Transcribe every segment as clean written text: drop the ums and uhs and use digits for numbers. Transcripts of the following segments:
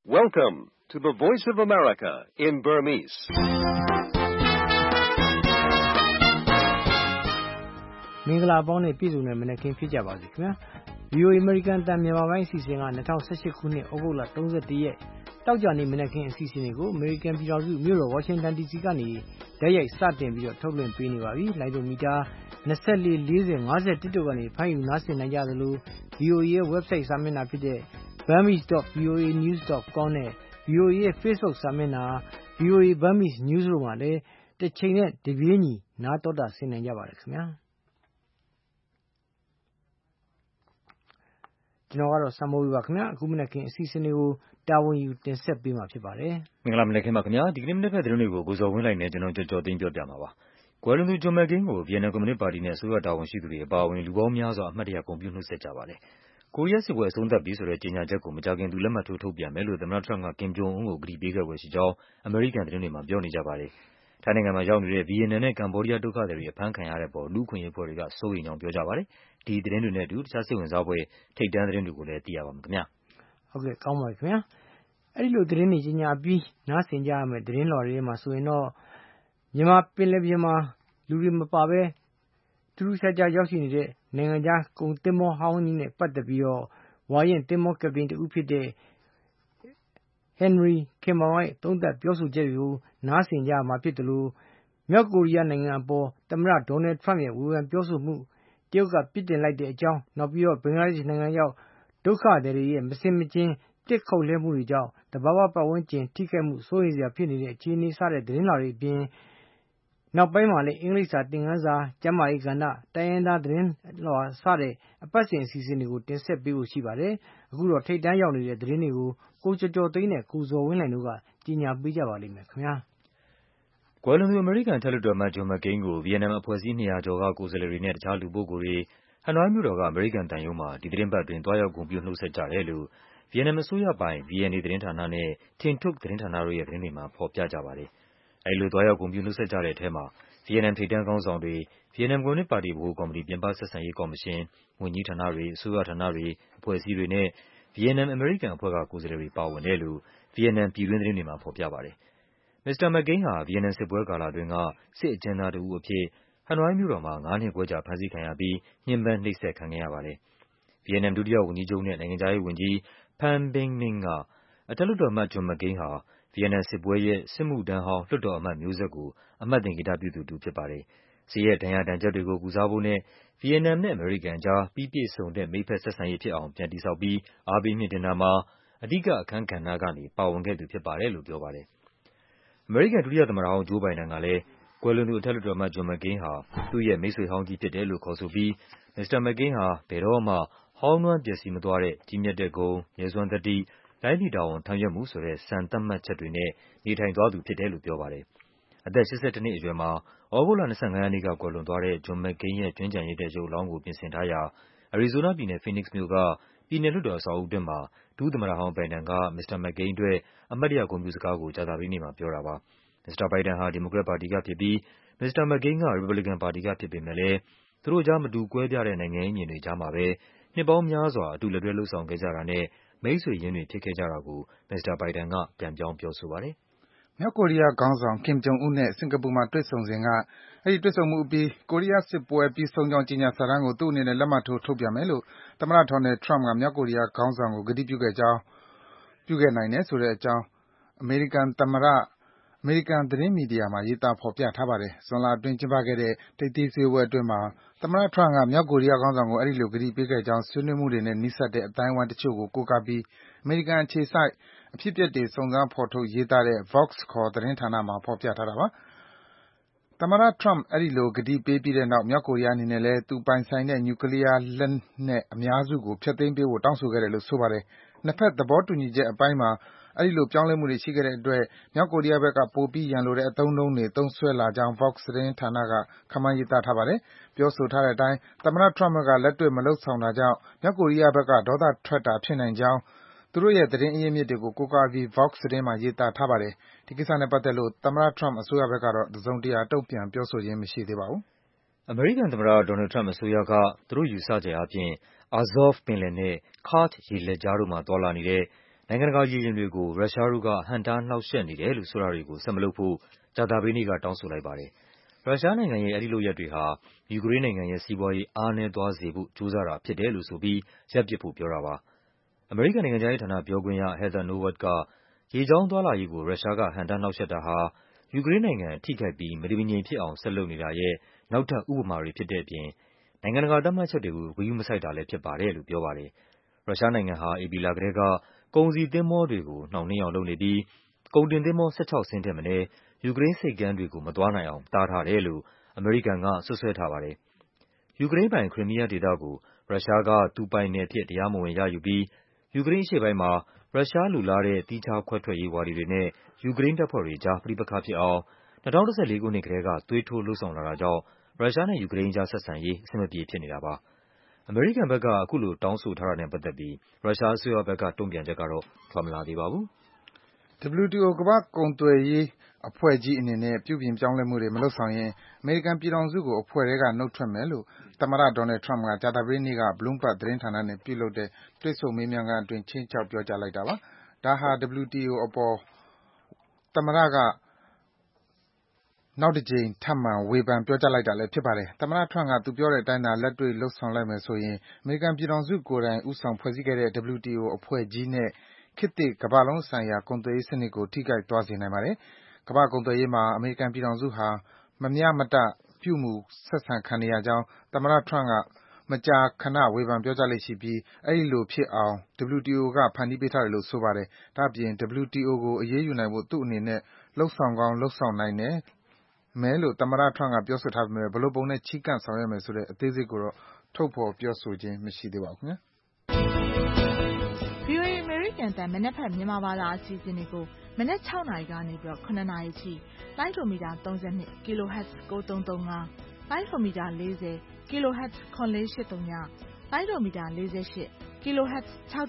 Welcome to the Voice of America in Burmese. ။မင်္ဂလာပေါင်းနဲ့ပြည့်စုံတဲ့မနက်ခင်းဖြစ်ကြပါစေခင်ဗျာ။ VOA American တန်မြန်မာပိုင်းအစီအစဉ်က2018ခုနှစ်ဩဂုတ်လ31ရက်တောက်ကြနေ့မနက်ခင်းအစီအစဉ်တွေကို American ပြည်ထောင်စုမြို့တော် Washington DC ကနေတိုက်ရိုက်စတင်ပြီးတော့ထုတ်လွှင့်ပေးနေပါပြီ။လိုင်းဒိုမီတာ24 40 51တို့ကနေဖမ်းယူနားဆင်နိုင်ကြသလို VOA ရဲ့ website စာမျက်နှာဖြစ်တဲ့ burmese.voanews.com နဲ့ VOA ရဲ့ Facebook စာမျက်နှာ VOA Burmese News တို့မှာလည်းတစ်ချိန်နဲ့တပြေးညီနားတော်တာဆင်နိုင်ကြပါတယ်ခင်ဗျာ။ကျွန်တော်ကတော့စံမိုးပါခင်ဗျာအခုမနက်ခင်းအစီအစဉ်တွေကိုတာဝန်ယူတင်ဆက်ပေးမှာဖြစ်ပါတယ်မင်္ဂလာမနက်ခင်းပါခင်ဗျာဒီကနေ့မနက်ဖက်သတင်းတွေကိုကိုဇော်ဝင်းလိုက်နဲ့ကျွန်တော်ကြော်သိမ်းပြောပြမှာပါကွယ်လွန်သူဂျွန်မက်ကိန်းကိုဗီယက်နမ်ကွန်မြူနစ်ပါတီနဲ့အစိုးရတာဝန်ရှိသူတွေအပါအဝင်လူပေါင်းများစွာအမှတ်တရဂုဏ်ပြုနှုတ်ဆက်ကြပါတယ်ကိုရီးယားစစ်ပွဲအဆုံးသတ်ပြီဆိုတဲ့ကြေညာချက်ကိုမကြာခင်သူလက်မှတ်ထိုးထုတ်ပြန်မယ်လို့သမ္မတထရမ့်ကကင်ဂျုံအွန်းကိုကတိပေးခဲ့ွယ်ရှိကြောင်းအမေရိကန်သတင်းတွေမှာပြောနေကြပါတယ်ထိုင်းနိုင်ငံမှာရောက်နေတဲ့ဗီယက်နမ်နဲ့ကမ္ဘောဒီးယားဒုက္ခသည်တွေအဖမ်းခံရတဲ့ပေါ်လူ့အခွင့်အရေးအဖွဲ့တွေကစိုးရိမ်ကြောင်းပြောကြပါတယ်ဒီသတင်းတွေနဲ့အတူတခြားစိတ်ဝင်စားဖွယ်ထိပ်တန်းသတင်းတွေကိုလည်းသိရပါမယ်ခင်ဗျာဟုတ်ကဲ့ကောင်းပါပြီခင်ဗျာအဲ့ဒီလိုသတင်းတွေကြီးညာပြီးနားဆင်ကြရမယ်သတင်းလွှာတွေမှာဆိုရင်တော့မြန်မာပင်လယ်ပြင်မှာလူတွေမပါဘဲထူးထူးခြားခြားရောက်ရှိနေတဲ့နိုင်ငံခြားကုန်သင်္ဘောဟောင်းကြီးနဲ့ပတ်သက်ပြီးတော့ဝါရင်သင်္ဘောကပတိန်တူဖြစ်တဲ့ Henry Kimmeroy သုံးသပ်ပြောဆိုချက်တွေကိုနားဆင်ကြမှာဖြစ်တယ်လို့မြောက်ကိုရီးယားနိုင်ငံအပေါ်သမ္မတဒေါ်နယ်ထရမ့်ရဲ့ဝေဖန်ပြောဆိုမှုတရုတ်ကပြစ်တင်လိုက်တဲ့အကြောင်းနောက်ပြီးတော့ဘင်္ဂလားဒေ့ရှ်နိုင်ငံရောက်ဒုက္ခသည်တွေရဲ့မစင်မချင်းတစ်ခုတ်လဲမှုတွေကြောင့်တဘာဝပတ်ဝန်းကျင်ထိခိုက်မှုစိုးရိမ်စရာဖြစ်နေတဲ့အခြေအနေစတဲ့သတင်းလာတွေအပြင်နောက်ပိုင်းမှာလည်းအင်္ဂလိပ်စာသင်ခန်းစာကျန်းမာရေးကဏ္ဍတိုင်းရင်းသားသတင်းလွှာစတဲ့အပတ်စဉ်အစီအစဉ်တွေကိုတင်ဆက်ပေးဖို့ရှိပါတယ်အခုတော့ထိပ်တန်းရောက်နေတဲ့သတင်းတွေကိုကိုကျော်ကျော်သိန်းနဲ့ကိုဇော်ဝင်းလှိုင်တို့ကကြီးညာပေးကြပါလိမ့်မယ်ခင်ဗျာကွယ်လွန်သူအမေရိကန်ထက်လွှတ်တော်အမတ်ဂျွန်မက်ကိန်းကိုဗီယက်နမ်အဖွဲ့အစည်း200ကျော်ကကိုယ်စားလှယ်တွေနဲ့တခြားလူပုဂ္ဂိုလ်တွေဟနွိုင်းမြို့တော်ကအမေရိကန်သံရုံးမှာဒီသီတင်းပတ်အတွင်းတွားရောက်ဂုဏ်ပြုနှုတ်ဆက်ကြတယ်လို့ဗီယက်နမ်အစိုးရပိုင် VNA သတင်းဌာနနဲ့ Tin Thuc သတင်းဌာနတို့ရဲ့သတင်းတွေမှာဖော်ပြကြပါတယ်။အဲဒီလိုတွားရောက်ဂုဏ်ပြုနှုတ်ဆက်ကြတဲ့အထဲမှာဗီယက်နမ်ထိပ်တန်းခေါင်းဆောင်တွေဗီယက်နမ်ကွန်မြူနစ်ပါတီဗဟိုကော်မတီပြင်ပဆက်ဆံရေးကော်မရှင်ဝန်ကြီးဌာနတွေအစိုးရဌာနတွေအဖွဲ့အစည်းတွေနဲ့ဗီယက်နမ်အမေရိကန်အဖွဲ့ကကိုယ်စားလှယ်တွေပါဝင်တယ်လို့ဗီယက်နမ်ပြည်တွင်းသတင်းတွေမှာဖော်ပြပါတယ်။မစ္စတာမက်ကိန်းဟာဗီယက်နမ်စစ်ပွဲကာလအတွင်းကစစ်အကျဉ်းသားတဦးအဖြစ်ဟနွိုင်းမြို့တော်မှာ9 နှစ်ခွဲကြာဖမ်းဆီးခံရပြီးညှဉ်းပန်းနှိပ်စက်ခံခဲ့ရပါတယ်။ဗီယက်နမ်ဒုတိယဝန်ကြီးချုပ်နဲ့နိုင်ငံခြားရေးဝန်ကြီး Pham Binh Minh ကအထက်လွှတ်တော်အမတ်ဂျွန်မက်ကိန်းဟာဗီယက်နမ်စစ်ပွဲရဲ့စစ်မှုထမ်းဟောင်းလွှတ်တော်အမတ်မျိုးဆက်ကိုအမှတ်သင်္ကေတပြုသူတဦးဖြစ်ပါတယ်။စစ်ရဲ့ဒဏ်ရာဒဏ်ချက်တွေကိုကုစားဖို့နဲ့ဗီယက်နမ်နဲ့အမေရိကန်ကြားပြီးပြည့်စုံတဲ့မိတ်ဖက်ဆက်ဆံရေးဖြစ်အောင်ပြန်တည်ဆောက်ပြီးအားပေးမြှင့်တင်တာမှာအဓိကအခန်းကဏ္ဍကနေပါဝင်ခဲ့သူဖြစ်ပါတယ်လို့ပြောပါတယ်။အမေရိကန်ဒုတိယသမ္မတဟောင်းဂျိုးဘိုင်ဒန်ကလည်းကွယ်လွန်သူအထက်လွှတ်တော်အမတ်ဂျွန်မက်ကိန်းဟာသူ့ရဲ့မိတ်ဆွေဟောင်းကြီးဖြစ်တယ်လို့ခေါ်ဆိုပြီးမစ္စတာမက်ကိန်းဟာဘယ်တော့မှဟောင်းနွမ်းပျက်စီးမသွားတဲ့ကြီးမြတ်တဲ့ဂုဏ်၊ရဲစွမ်းသတ္တိ၊တိုင်းပြည်တာဝန်ထမ်းရွက်မှုဆိုတဲ့စံသတ်မှတ်ချက်တွေနဲ့နေထိုင်သွားသူဖြစ်တယ်လို့ပြောပါတယ်။အသက်82နှစ်အရွယ်မှာသြဂုတ်လ25ရက်နေ့ကကွယ်လွန်သွားတဲ့ဂျွန်မက်ကိန်းရဲ့ကြွင်းကျန်ရစ်တဲ့ရုပ်အလောင်းကိုပြင်ဆင်ထားရာအရီဇိုနာပြည်နယ်ဖိနစ်မြို့ကပြည်နယ်လွှတ်တော်အဆောက်အဦးအတွင်းမှာဒုသမ္မတဟောင်းဘိုင်ဒန်ကမစ္စတာမက်ကိန်းအတွက်အမှတ်တရဂုဏ်ပြုစကားကိုကြာသပတေးနေ့မှာပြောတာပါ။မစ္စတာဘိုင်ဒန်ဟာဒီမိုကရက်ပါတီကဖြစ်ပြီးမစ္စတာမက်ကိန်းကရီပတ်ဘလီကန်ပါတီကဖြစ်ပေမဲ့လည်းသူတို့ကြားမတူကွဲပြားတဲ့နိုင်ငံရေးအမြင်တွေကြားမှာပဲနှစ်ပေါင်းများစွာအတူလက်တွဲလုပ်ဆောင်ခဲ့ကြတာနဲ့မိတ်ဆွေရင်းတွေဖြစ်ခဲ့ကြတာကိုမစ္စတာဘိုင်ဒန်ကပြန်ပြောင်းပြောဆိုပါတယ်။မြောက်ကိုရီးယားခေါင်းဆောင်ကင်ဂျုံအွန်းနဲ့စင်ကာပူမှာတွေ့ဆုံစဉ်ကအဲဒီတွေ့ဆုံမှုအပြီးကိုရီးယားစစ်ပွဲပြီးဆုံးကြောင်းကြေညာစာတမ်းကိုသူ့အနေနဲ့လက်မှတ်ထိုးထုတ်ပြန်မယ်လို့သမ္မတဒေါ်နယ်ထရမ့်ကမြောက်ကိုရီးယားခေါင်းဆောင်ကိုကတိပြုခဲ့နိုင်တယ်ဆိုတဲ့အကြောင်းအမေရိကန်သတင်းမီဒီယာမှာရေးသားဖော်ပြထားပါတယ်။ဇွန်လအတွင်းကျင်းပခဲ့တဲ့ထိပ်သီးစည်းဝေးပွဲအတွင်းမှာသမ္မတထရမ့်ကမြောက်ကိုရီးယားခေါင်းဆောင်ကိုအဲဒီလိုကတိပေးခဲ့ကြောင်းဆွေးနွေးမှုတွေနဲ့နီးစပ်တဲ့အသိုင်းအဝိုင်းတချို့ကိုကိုးကားပြီးအမေရိကန်အခြေစိုက်အဖြစ်အပျက်တွေစုံစမ်းဖော်ထုတ်ရေးသားတဲ့ Vox ခေါ်သတင်းဌာနမှာဖော်ပြထားတာပါ။သမ္မတထရမ့်အဲဒီလိုကတိပေးပြီးတဲ့နောက်မြောက်ကိုရီးယားအနေနဲ့လည်းသူပိုင်ဆိုင်တဲ့နျူကလီးယားလက်နက်အများစုကိုဖျက်သိမ်းပေးဖို့တောင်းဆိုခဲ့တယ်လို့ဆိုပါတယ်။နှစ်ဘက်သဘောတူညီချက်အပိုင်းမှာအဲဒီလိုပြောင်းလဲမှုတွေရှိခဲ့တဲ့အတွက်မြောက်ကိုရီးယားဘက်ကပိုပြီးရန်လိုတဲ့အသုံးအနှုန်းတွေသုံးစွဲလာကြောင်း Vox သတင်းဌာနကခန့်မှန်းရေးသားထားပါတယ်။ပြောဆိုထားတဲ့အတိုင်းသမ္မတထရမ့်ဘက်ကလက်တွေ့မလုပ်ဆောင်တာကြောင့်မြောက်ကိုရီးယားဘက်ကဒေါသထွက်တာဖြစ်နိုင်ကြောင်းသူတို့ရဲ့သတင်းအရင်းအမြစ်တွေကိုကိုးကားပြီး Vox သတင်းမှာရေးသားထားပါတယ်။ဒီကိစ္စနဲ့ပတ်သက်လို့သမ္မတထရမ့်အစိုးရဘက်ကတော့တစုံတရာတုံ့ပြန်ပြောဆိုခြင်းမရှိသေးပါဘူး။အမေရိကန်သမ္မတဒေါ်နယ်ထရမ့်အစိုးရကသူတို့ယူဆချက်အားဖြင့်Azov ပင်လယ်နဲ့Kerch ရေလက်ကြားတို့မှာသွားလာနေတဲ့နိုင်ငံတကာရေယာဉ်တွေကို ရုရှားတို့ကဟန့်တားနှောင့်ယှက်နေတယ်လို့ဆိုတာတွေကိုဆက်မလုပ်ဖို့ ကြာသပတေးနေ့ကတောင်းဆိုလိုက်ပါတယ်။ ရုရှားနိုင်ငံရဲ့အဲဒီလုပ်ရပ်တွေဟာ ယူကရိန်းနိုင်ငံရဲ့စီးပွားရေးအားနည်းသွားစေဖို့ကြိုးစားတာဖြစ်တယ်လို့ဆိုပြီး ရပ်ပစ်ဖို့ပြောတာပါ။ အမေရိကန်နိုင်ငံခြားရေးဌာနပြောခွင့်ရ Heather Nauert က ရေကြောင်းသွားလာရေးကို ရုရှားကဟန့်တားနှောင့်ယှက်တာဟာ ယူကရိန်းနိုင်ငံထိခိုက်ပြီး မတည်မငြိမ်ဖြစ်အောင်ဆက်လုပ်နေတာရဲ့ နောက်ထပ်ဥပမာတွေဖြစ်တဲ့အပြင် နိုင်ငံတကာသတ်မှတ်ချက်တွေကို ဂရုမစိုက်တာလည်းဖြစ်ပါတယ်လို့ပြောပါတယ်။ ရုရှားနိုင်ငံဟာ ဧပြီလကတည်းက ကုန်စည်သင်္ဘောတွေကို နှောင့်နှေးအောင်လုပ်နေပြီး ကုန်တင်သင်္ဘော 16 စင်းထက်မနည်း ယူကရိန်းဆိပ်ကမ်းတွေကို မသွားနိုင်အောင် တားထားတယ်လို့ အမေရိကန်က စွပ်စွဲထားပါတယ်။ ယူကရိန်းပိုင် Crimea ဒေသကို ရုရှားက သူပိုင်နယ်အဖြစ် တရားမဝင်ရယူပြီး ယူကရိန်းအရှေ့ပိုင်းမှာ ရုရှားလိုလားတဲ့ သီးခြားခွဲထွက်ရေးဝါဒီတွေနဲ့ ယူကရိန်းတပ်ဖွဲ့တွေကြား ပဋိပက္ခဖြစ်အောင် ၂၀၁၄ ခုနှစ်ကတည်းက သွေးထိုးလုပ်ဆောင်လာတာကြောင့် ရုရှားနဲ့ယူကရိန်းကြားဆက်ဆံရေး အဆင်မပြေဖြစ်နေတာပါ။ အမေရိကန်ဘက်က အခုလိုတောင်းဆိုထားတာနဲ့ပတ်သက်ပြီး ရုရှားအစိုးရဘက်က တုန့်ပြန်ချက်ကတော့ ထွက်မလာသေးပါဘူး။ WTO ကမ္ဘာ့ကုန်သွယ်ရေးအဖွဲ့ကြီးအနေနဲ့ ပြုပြင်ပြောင်းလဲမှုတွေမလုပ်ဆောင်ရင် အမေရိကန်ပြည်ထောင်စုကို အဖွဲ့ထဲကနုတ်ထွက်မယ်လို့ သမ္မတ Donald Trump က ကြာသပတေးနေ့က Bloomberg သတင်းဌာနနဲ့ပြုလုပ်တဲ့ တွေ့ဆုံမေးမြန်းခန်းအတွင်း ခြိမ်းခြောက်ပြောကြားလိုက်တာပါ။ ဒါဟာ WTO အပေါ် သမ္မတက နောက်တကြိမ် ထပ်မံ ဝေဖန်ပြောကြားလိုက်တာလည်းဖြစ်ပါတယ်။ သမ္မတ Trump က သူပြောတဲ့အတိုင်းသာ လက်တွေ့လုပ်ဆောင်လိုက်မယ်ဆိုရင် အမေရိကန်ပြည်ထောင်စုကိုယ်တိုင် ဦးဆောင်ဖွဲ့စည်းခဲ့တဲ့ WTO အဖွဲ့ကြီးနဲ့ ခေတ်သစ် ကမ္ဘာလုံးဆိုင်ရာ ကုန်သွယ်ရေးစနစ်ကို ထိခိုက်သွားစေနိုင်ပါတယ်။ ကမ္ဘာ့ကုန်သွယ်ရေးမှာ အမေရိကန်ပြည်ထောင်စုဟာ မမျှမတ ပြုမူဆက်ဆံခံနေရကြောင်း သမ္မတ Trump က မကြာခန ဝေဖန်ပြောကြားလေ့ရှိပြီး အဲဒီလိုဖြစ်အောင် WTO က ဖန်တီးပေးထားတယ်လို့ဆိုပါတယ်။ ဒါ့အပြင် WTO ကို အရေးယူနိုင်ဖို့ သူ့အနေနဲ့ လုပ်ဆောင်ကောင်း လုပ်ဆောင်နိုင်မယ်လို့ သမ္မတ Trump က ပြောဆိုထားပေမယ့် ဘယ်လိုပုံနဲ့ ချဉ်းကပ်ဆောင်ရွက်မယ်ဆိုတဲ့ အသေးစိတ်ကိုတော့ ထုတ်ဖော်ပြောဆိုခြင်း မရှိသေးပါဘူး။ VOA အမေရိကန်အသံမနက်ဖြန်မြန်မာဘာသာအစီအစဉ်တွေကို မနက် 6 နာရီကနေ 9 နာရီထိ လိုင်းဒိုမီတာ 32 kHz 9335 လိုင်းဒိုမီတာ 40 kHz 9480 လိုင်းဒိုမီတာ 48 kHz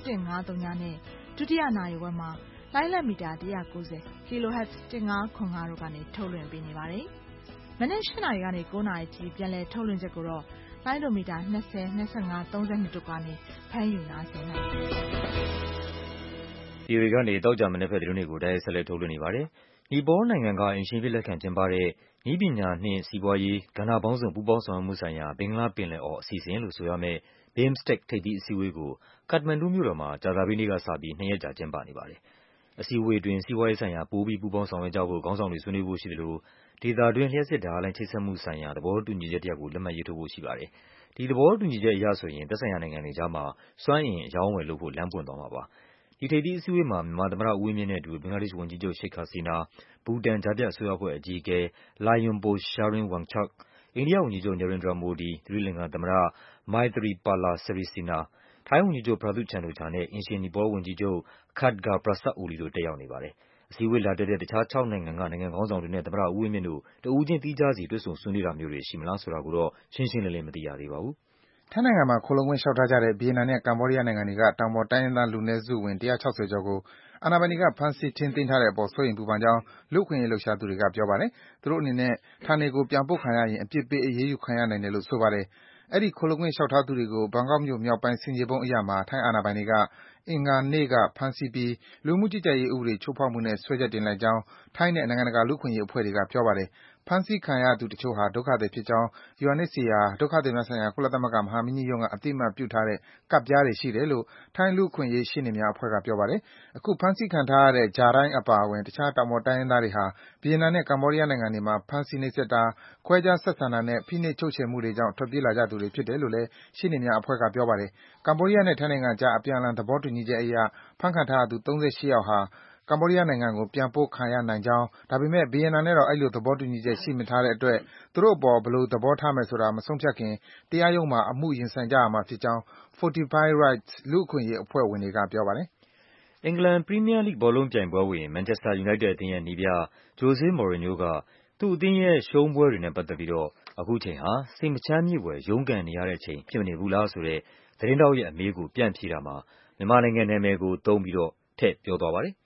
6150 နဲ့ ဒုတိယနာရီဝက်မှာ လိုင်းလက်မီတာ 190 kHz 1505 တို့ကနေ ထုတ်လွှင့်ပေးနေပါတယ်။ မနက် 8 နာရီကနေ 9 နာရီထိ ပြန်လည်ထုတ်လွှင့်ချက်ကိုတော့ လိုင်းဒိုမီတာ 20 25 32 တို့ကနေ ဖမ်းယူနားဆင်နိုင်ပါတယ်။ VOA ကနေ သောကြာမနက်ဘက်သတင်းတွေကို တိုက်ရိုက်ဆက်လက်ထုတ်လွှင့်နေပါတယ်။ နီပေါနိုင်ငံက အိမ်ရှင်အဖြစ်လက်ခံကျင်းပတဲ့ နည်းပညာနှင့် စီးပွားရေး ကဏ္ဍပေါင်းစုံ ပူးပေါင်းဆောင်ရွက်မှုဆိုင်ရာ ဘင်္ဂလားပင်လယ်အော်အစီအစဉ်လို့ဆိုရမယ့် BIMSTEC ထိပ်သီးအစည်းအဝေးကို ကတ်မန်ဒူမြို့တော်မှာ ကြာသပတေးနေ့ကစပြီး 2 ရက်ကြာကျင်းပနေပါတယ်။ အစည်းအဝေးအတွင်း စီးပွားရေးဆိုင်ရာ ပိုပြီး ပူးပေါင်းဆောင်ရွက်ကြဖို့ ခေါင်းဆောင်တွေဆွေးနွေးဖို့ရှိသလို ဒေသတွင်း လျှပ်စစ်ဓာတ်အားလိုင်းချိတ်ဆက်မှုဆိုင်ရာ သဘောတူညီချက်တရပ်ကို လက်မှတ်ရေးထိုးဖို့ရှိပါတယ်။ ဒီသဘောတူညီချက်အရဆိုရင် သက်ဆိုင်ရာနိုင်ငံတွေကြားမှာ စွမ်းအင်အရောင်းအဝယ်လုပ်ဖို့ လမ်းပွင့်သွားမှာပါ။ ဒီထိပ်သီးအစည်းအဝေးမှာ မြန်မာသမ္မတဦးဝင်းမြင့်နဲ့အတူ ဘင်္ဂလားဒေ့ရှ်ဝန်ကြီးချုပ် Sheikh Hasina ၊ ဘူတန်ကြားဖြတ်အစိုးရအဖွဲ့အကြီးအကဲ Lyonpo Sarinwongchak ၊ အိန္ဒိယဝန်ကြီးချုပ် Narendra Modi ၊ သီရိလင်္ကာသမ္မတ Maithripala Sirisena ၊ ထိုင်းဝန်ကြီးချုပ် Prayut Chan-o-cha နဲ့ အိမ်ရှင်နီပေါဝန်ကြီးချုပ် Khadga Prasad Oli တို့ တက်ရောက်နေပါတယ်။ အစည်းအဝေးလာတက်တဲ့ တခြား 6 နိုင်ငံက နိုင်ငံခေါင်းဆောင်တွေနဲ့ သမ္မတဦးဝင်းမြင့်တို့ တဦးချင်း သီးခြားစီ တွေ့ဆုံဆွေးနွေးတာမျိုးတွေ ရှိမလားဆိုတာကိုတော့ ရှင်းရှင်းလင်းလင်း မသိရသေးပါဘူး။ ထိုင်းနိုင်ငံမှာ ခိုလှုံခွင့်လျှောက်ထားကြတဲ့ ဗီယက်နမ်နဲ့ ကမ္ဘောဒီးယားနိုင်ငံတွေက တောင်ပေါ်တိုင်းရင်းသား လူနည်းစုဝင် ၁၆၀ ကျော်ကို အာဏာပိုင်တွေက ဖမ်းဆီး ထိန်းသိမ်းထားတဲ့အပေါ် စိုးရိမ်ပူပန်ကြောင်း လူ့အခွင့်အရေးလှုပ်ရှားသူတွေက ပြောပါတယ်။ သူတို့အနေနဲ့ ဌာနေကို ပြန်ပို့ခံရရင် အပြစ်ပေး အရေးယူခံရနိုင်တယ်လို့ ဆိုပါတယ်။ အဲဒီ ခိုလှုံခွင့်လျှောက်ထားသူတွေကို ဘန်ကောက်မြို့မြောက်ပိုင်း ဆင်ခြေဖုံးအရပ်မှာ ထိုင်းအာဏာပိုင်တွေက အင်္ဂါနေ့က ဖမ်းဆီးပြီး လူဝင်မှုကြီးကြပ်ရေးဥပဒေ ချိုးဖောက်မှုနဲ့ စွဲချက်တင်လိုက်ကြောင်း ထိုင်းနဲ့ နိုင်ငံတကာ လူ့အခွင့်အရေးအဖွဲ့တွေက ပြောပါတယ်။ ဖမ်းဆီးခံရသူတချို့ဟာ ဒုက္ခသည်ဖြစ်ကြောင်း UNHCR ဒုက္ခသည်များဆိုင်ရာ ကုလသမဂ္ဂမဟာမင်းကြီးရုံးက အသိအမှတ်ပြုထားတဲ့ ကဒ်ပြားတွေရှိတယ်လို့ ထိုင်းလူ့အခွင့်အရေး ရှေ့နေများအဖွဲ့က ပြောပါတယ်။ အခု ဖမ်းဆီးခံထားရတဲ့ ဂျာတိုင်းအပါအဝင် တခြား တောင်ပေါ်တိုင်းရင်းသားတွေဟာ ဗီယက်နမ်နဲ့ ကမ္ဘောဒီးယားနိုင်ငံတွေမှာ ဖမ်းဆီး နှိပ်စက်တာ၊ ခွဲခြားဆက်ဆံတာနဲ့ ဖိနှိပ် ချုပ်ချယ်မှုတွေကြောင့် ထွက်ပြေးလာကြသူတွေဖြစ်တယ်လို့လည်း ရှေ့နေများအဖွဲ့က ပြောပါတယ်။ ကမ္ဘောဒီးယားနဲ့ ထိုင်းနိုင်ငံအကြား အပြန်အလှန် သဘောတူညီချက်အရ ဖမ်းခံထားရသူ ၃၈ ယောက်ဟာ ကမ္ဘောဒီးယားနိုင်ငံကို ပြန်ပို့ခံရနိုင်ကြောင်း၊ ဒါပေမယ့် ဗီယက်နမ်နဲ့တော့ အဲဒီလို သဘောတူညီချက် ရှိမထားတဲ့အတွက် သူတို့အပေါ် ဘယ်လိုသဘောထားမယ်ဆိုတာ မဆုံးဖြတ်ခင် တရားရုံးမှာ အမှုရင်ဆိုင်ကြရမှာဖြစ်ကြောင်း Fortify Rights လူ့အခွင့်အရေးအဖွဲ့ဝင်တွေက ပြောပါတယ်။ အင်္ဂလန် ပရီးမီးယားလိဂ်ဘောလုံးပြိုင်ပွဲဝင် မန်ချက်စတာ ယူနိုက်တက်အသင်းရဲ့နည်းပြ Jose Mourinho က သူ့အသင်းရဲ့ ရှုံးပွဲတွေနဲ့ပတ်သက်ပြီးတော့ အခုချိန်ဟာ စိတ်မချမ်းမြေ့ဖွယ် ရုန်းကန်နေရတဲ့အချိန် ဖြစ်မနေဘူးလားဆိုတဲ့ သတင်းထောက်ရဲ့အမေးကို ပြန်ဖြေတာမှာ မြန်မာနိုင်ငံနာမည်ကို သုံးပြီးတော့ ထည့်ပြောသွားပါတယ်။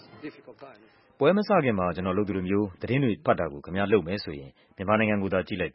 “ပွဲမစခင်မှာ ကျနော်လုပ်သလိုမျိုး သတင်းတွေဖတ်တာကို ခင်ဗျားလုပ်မယ်ဆိုရင် မြန်မာနိုင်ငံကိုသာ ကြည့်လိုက်ပါ။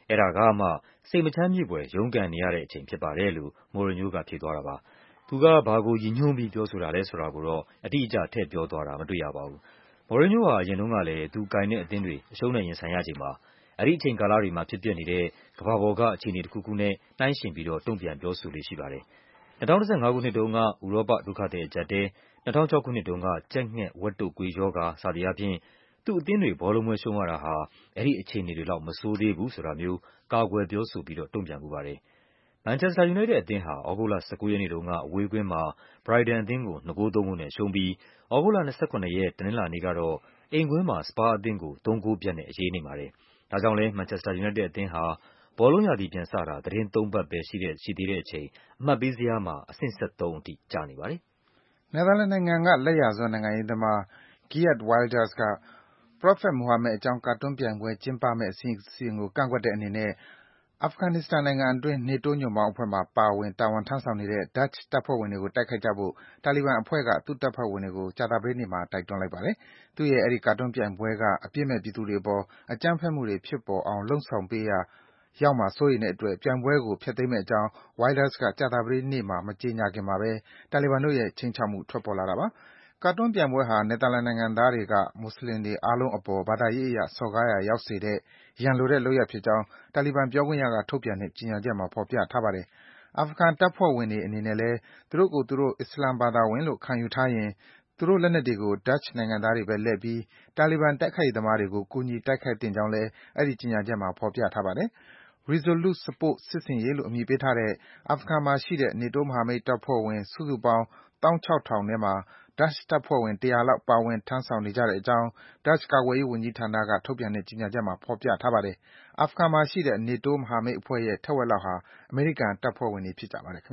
။အဲဒါကမှစိတ်မချမ်းမြေ့ဖွယ်ရုန်းကန်နေရတဲ့အချိန်ဖြစ်ပါတယ်လို့ မော်ရင်ညိုးကဖြေသွားတာပါ။ သူကဘာကိုရည်ညွှန်းပြီးပြောဆိုတာလဲဆိုတာကိုတော့ အတိအကျထည့်ပြောသွားတာမတွေ့ရပါဘူး။ မော်ရင်ညိုးဟာ အရင်တုန်းကလည်း သူကိုင်တဲ့အသင်းတွေအရှုံးနဲ့ရင်ဆိုင်ရချိန်မှာ အဲဒီအချိန်ကာလတွေမှာဖြစ်ပျက်နေတဲ့ ကမ္ဘာပေါ်ကအခြေအနေတခုခုနဲ့နှိုင်းယှဉ်ပြီးတော့ တုန့်ပြန်ပြောဆိုလေ့ရှိပါတယ်။ 2015 ခုနှစ်တုန်းက ဥရောပဒုက္ခသည်အကျပ်အတည်း၊ 2006 ခုနှစ်တုန်းက ကြက်ငှက် ဝက်တုပ်ကွေးရောဂါ စသည်အားဖြင့် သူ့အသင်းတွေ ဘောလုံးပွဲရှုံးရတာဟာ အဲဒီအခြေအနေတွေလောက် မဆိုးသေးဘူးဆိုတာမျိုး ကာကွယ်ပြောဆိုပြီးတော့ တုန့်ပြန်ဖူးပါတယ်။ မန်ချက်စတာ ယူနိုက်တက်အသင်းဟာ သြဂုတ်လ 19 ရက်နေ့တုန်းက အဝေးကွင်းမှာ ဘရိုက်တန်အသင်းကို 2 ဂိုး 3 ဂိုးနဲ့ရှုံးပြီး သြဂုတ်လ 27 ရက် တနင်္လာနေ့ကတော့ အိမ်ကွင်းမှာ စပါးအသင်းကို 3 ဂိုးပြတ်နဲ့ အရေးနိမ့်ပါတယ်။ ဒါကြောင့်လည်း မန်ချက်စတာ ယူနိုက်တက်အသင်းဟာ ဘောလုံးရာသီပြန်စတာ သီတင်း 3 ပတ်ပဲ ရှိသေးတဲ့အချိန် အမှတ်ပေးဇယားမှာ အဆင့် ၁၃ အထိကျနေပါတယ်။ နယ်သာလန်နိုင်ငံက လက်ယာစွန်းနိုင်ငံရေးသမား Geert Wilders က ပရောဖက် မိုဟာမက်အကြောင်း ကာတွန်းပြိုင်ပွဲကျင်းပမယ့် အစီအစဉ်ကို ကန့်ကွက်တဲ့အနေနဲ့ အာဖဂန်နစ္စတန်နိုင်ငံအတွင်း နေတိုးညွန့်ပေါင်းအဖွဲ့မှာ တာဝန်ထမ်းဆောင်နေတဲ့ Dutch တပ်ဖွဲ့ဝင်တွေကို တိုက်ခိုက်ကြဖို့ တာလီဘန်အဖွဲ့က သူ့တပ်ဖွဲ့ဝင်တွေကို ကြာသပတေးနေ့မှာ တိုက်တွန်းလိုက်ပါတယ်။ သူ့ရဲ့ အဲဒီ ကာတွန်းပြိုင်ပွဲက အပြစ်မဲ့ပြည်သူတွေအပေါ် အကြမ်းဖက်မှုတွေဖြစ်ပေါ်အောင် လုပ်ဆောင်ပေးရာရောက်မှာ စိုးရိမ်တဲ့အတွက် ပြိုင်ပွဲကို ဖျက်သိမ်းမယ့်အကြောင်း Wilders က ကြာသပတေးနေ့မှာ မကြေညာခင်မှာဘဲ တာလီဘန်တို့ရဲ့ ခြိမ်းခြောက်မှု ထွက်ပေါ်လာတာပါ။ ကာတွန်းပြိုင်ပွဲဟာ နယ်သာလန်နိုင်ငံသားတွေက မွတ်ဆလင်တွေအားလုံးအပေါ် ဘာသာရေးအရ စော်ကားရာရောက်စေတဲ့ ရန်လိုတဲ့လုပ်ရပ်ဖြစ်ကြောင်း တာလီဘန်ပြောခွင့်ရက ထုတ်ပြန်တဲ့ ကြေညာချက်မှာ ဖော်ပြထားပါတယ်။ အာဖဂန်တပ်ဖွဲ့ဝင်တွေအနေနဲ့လည်း သူတို့ကိုယ်သူတို့ အစ္စလာမ်ဘာသာဝင်လို့ ခံယူထားရင် သူတို့လက်နက်တွေကို Dutch နိုင်ငံသားတွေဘက်လှည့်ပြီး တာလီဘန် တိုက်ခိုက်ရေးသမားတွေကို ကူညီ တိုက်ခိုက်သင့်ကြောင်းလည်း အဲဒီ ကြေညာချက်မှာ ဖော်ပြထားပါတယ်။ Resolute Support စစ်ဆင်ရေးလို့ အမည်ပေးထားတဲ့ အာဖဂန်မှာရှိတဲ့ နေတိုးမဟာမိတ်တပ်ဖွဲ့ဝင် စုစုပေါင်း 16,000 ထဲမှာ Dutch တပ်ဖွဲ့ဝင် 100 လောက် ပါဝင် ထမ်းဆောင်နေကြတဲ့အကြောင်း Dutch ကာကွယ်ရေးဝန်ကြီးဌာနက ထုတ်ပြန်တဲ့ ကြေညာချက်မှာ ဖော်ပြထားပါတယ်။ အာဖဂန်မှာရှိတဲ့ နေတိုးမဟာမိတ်အဖွဲ့ရဲ့ ထက်ဝက်လောက်ဟာ အမေရိကန်တပ်ဖွဲ့ဝင်တွေ ဖြစ်ကြပါတယ်။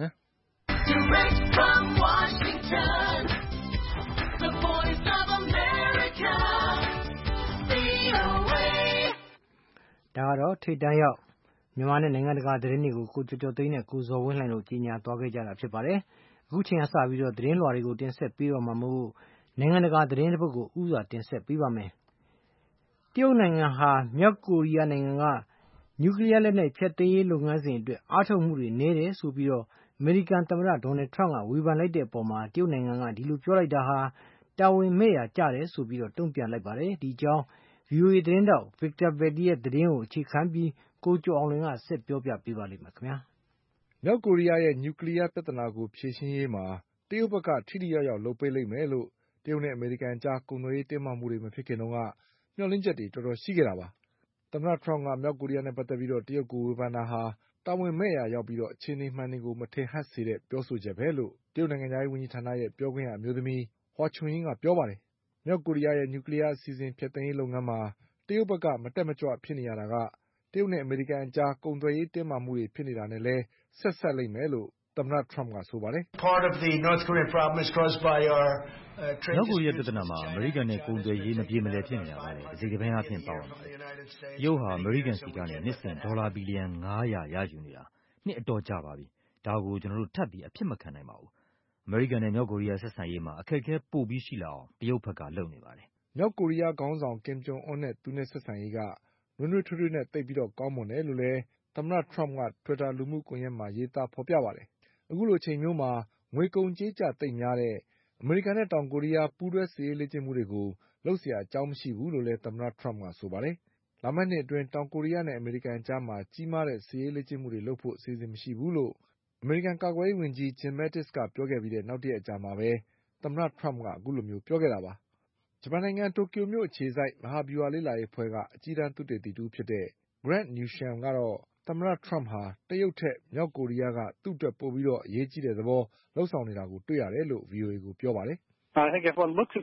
ဒါကတော့ ထိပ်တန်းရောက်မြန်မာနဲ့နိုင်ငံတကာသတင်းတွေကို ကိုကျော်ကျော်သိန်းနဲ့ကိုဇော်ဝင်းလှိုင်တို့ကြီးညာသွားခဲ့ကြတာဖြစ်ပါတယ်။ အခုချိန်ကစပြီးသတင်းလွှာတွေကိုတင်ဆက်ပေးတော့မှာမို့နိုင်ငံတကာသတင်းတစ်ပုဒ်ကိုဦးစွာတင်ဆက်ပေးပါမယ်။ တရုတ်နိုင်ငံဟာမြောက်ကိုရီးယားနိုင်ငံကနျူကလ িয়ার လက်နက်ဖျက်သိမ်းရေးလုပ်ငန်းစဉ်အတွက်အားထုတ်မှုတွေနည်းတယ်ဆိုပြီးအမေရိကန်သမ္မတ Donald Trump ကဝေဖန်လိုက်တဲ့အပေါ်မှာတရုတ်နိုင်ငံကဒီလိုပြောလိုက်တာဟာတာဝန်မဲ့ရာကျတယ်ဆိုပြီးတုံ့ပြန်လိုက်ပါတယ်။ ဒီအကြောင်း VOA သတင်းထောက် Victor Valdez ရဲ့သတင်းကိုအခြေခံပြီးကိုကျော်အောင်လွင်ကဆက်ပြောပြပေးပါလိမ့်မယ်။မြောက်ကိုရီးယားရဲ့နျူကလ িয়ার ပြဿနာကိုဖြေရှင်းရေးမှာတရုတ်ဘက်ကထိထိရောက်ရောက်လုပ်ပေးလိမ့်မယ်လို့တရုတ်နဲ့အမေရိကန်အကြားကုန်သွယ်ရေးတင်းမာမှုတွေမဖြစ်ခင်တုန်းကမျှော်လင့်ချက်တွေတော်တော်ရှိခဲ့တာပါ။ သမ္မတထရမ့်ကမြောက်ကိုရီးယားနဲ့ပတ်သက်ပြီးတရုတ်ကိုဝေဖန်တာဟာတာဝန်မဲ့ရာရောက်ပြီးအခြေအနေမှန်တွေကိုမထင်ဟပ်စေတဲ့ပြောဆိုချက်ပဲလို့တရုတ်နိုင်ငံခြားရေးဝန်ကြီးဌာနရဲ့ပြောခွင့်ရအမျိုးသမီး Hua Chunying ကပြောပါတယ်။ မြောက်ကိုရီးယားရဲ့နျူကလ িয়ার အစီအစဉ်ဖျက်သိမ်းရေးလုပ်ငန်းမှာတရုတ်ဘက်ကမတက်မကြွဖြစ်နေရတာကတရုတ်နဲ့အမေရိကန်အကြားကုန်သွယ်ရေးတင်းမာမှုတွေဖြစ်နေတာနဲ့လည်းဆက်စပ်လိမ့်မယ်လို့သမ္မတထရမ့်ကဆိုပါတယ်။ “မြောက်ကိုရီးယားပြဿနာမှာအမေရိကန်နဲ့ကုန်သွယ်ရေးမပြေမလည်ဖြစ်နေတာကလည်းတစိတ်တပိုင်းအားဖြင့်ပါဝင်ပါတယ်။ တရုတ်ဟာအမေရိကန်ဆီကနေနှစ်စဉ်ဒေါ်လာဘီလီယံ 500 ရယူနေတာနှစ်အတော်ကြာပါပြီ။ ဒါကိုကျနော်တို့ထပ်ပြီးအဖြစ်မခံနိုင်ပါဘူး။ အမေရိကန်နဲ့မြောက်ကိုရီးယားဆက်ဆံရေးမှာအခက်အခဲပိုပြီးရှိလာအောင်တရုတ်ဘက်ကလုပ်နေပါတယ်။ ” မြောက်ကိုရီးယားခေါင်းဆောင်ကင်ဂျုံအွန်းနဲ့သူနဲ့ဆက်ဆံရေးကနွေးနွေးထွေးထွေးနဲ့သိပ်ပြီးကောင်းမွန်တယ်လို့လည်းသမ္မတထရမ့်ကတွစ်တာလူမှုကွန်ယက်မှာရေးသားဖေါ်ပြပါတယ်။ အခုလိုအချိန်မျိုးမှာငွေကုန်ကြေးကျသိပ်များတဲ့အမေရိကန်နဲ့တောင်ကိုရီးယားပူးတွဲစစ်ရေးလေ့ကျင့်မှုတွေကိုလုပ်စရာအကြောင်းမရှိဘူးလို့လည်းသမ္မတထရမ့်ကဆိုပါတယ်။ လာမယ့်နှစ်အတွင်းတောင်ကိုရီးယားနဲ့အမေရိကန်အကြားကြီးမားတဲ့စစ်ရေးလေ့ကျင့်မှုတွေလုပ်ဖို့အစီအစဉ်မရှိဘူးလို့အမေရိကန်ကာကွယ်ရေးဝန်ကြီး Jim Mattis ကပြောခဲ့ပြီးနောက်တရက်အကြာမှာပဲသမ္မတထရမ့်ကအခုလိုပြောခဲ့တာပါ။ ဂျပန်နိုင်ငံတိုကျိုမြို့အခြေစိုက်မဟာဗျူဟာလေ့လာရေးအဖွဲ့ကအကြီးတန်းသုတေသီတဦးဖြစ်တဲ့ Grant Newsham ကတော့သမ္မတထရမ့်ဟာတရုတ်ထက်မြောက်ကိုရီးယားကသူ့အတွက်ပိုပြီးအရေးကြီးတဲ့သဘောလုပ်ဆောင်နေတာကိုတွေ့ရတယ်လို့ VOA ကိုပြောပါတယ်။ “သမ္မတထရမ့်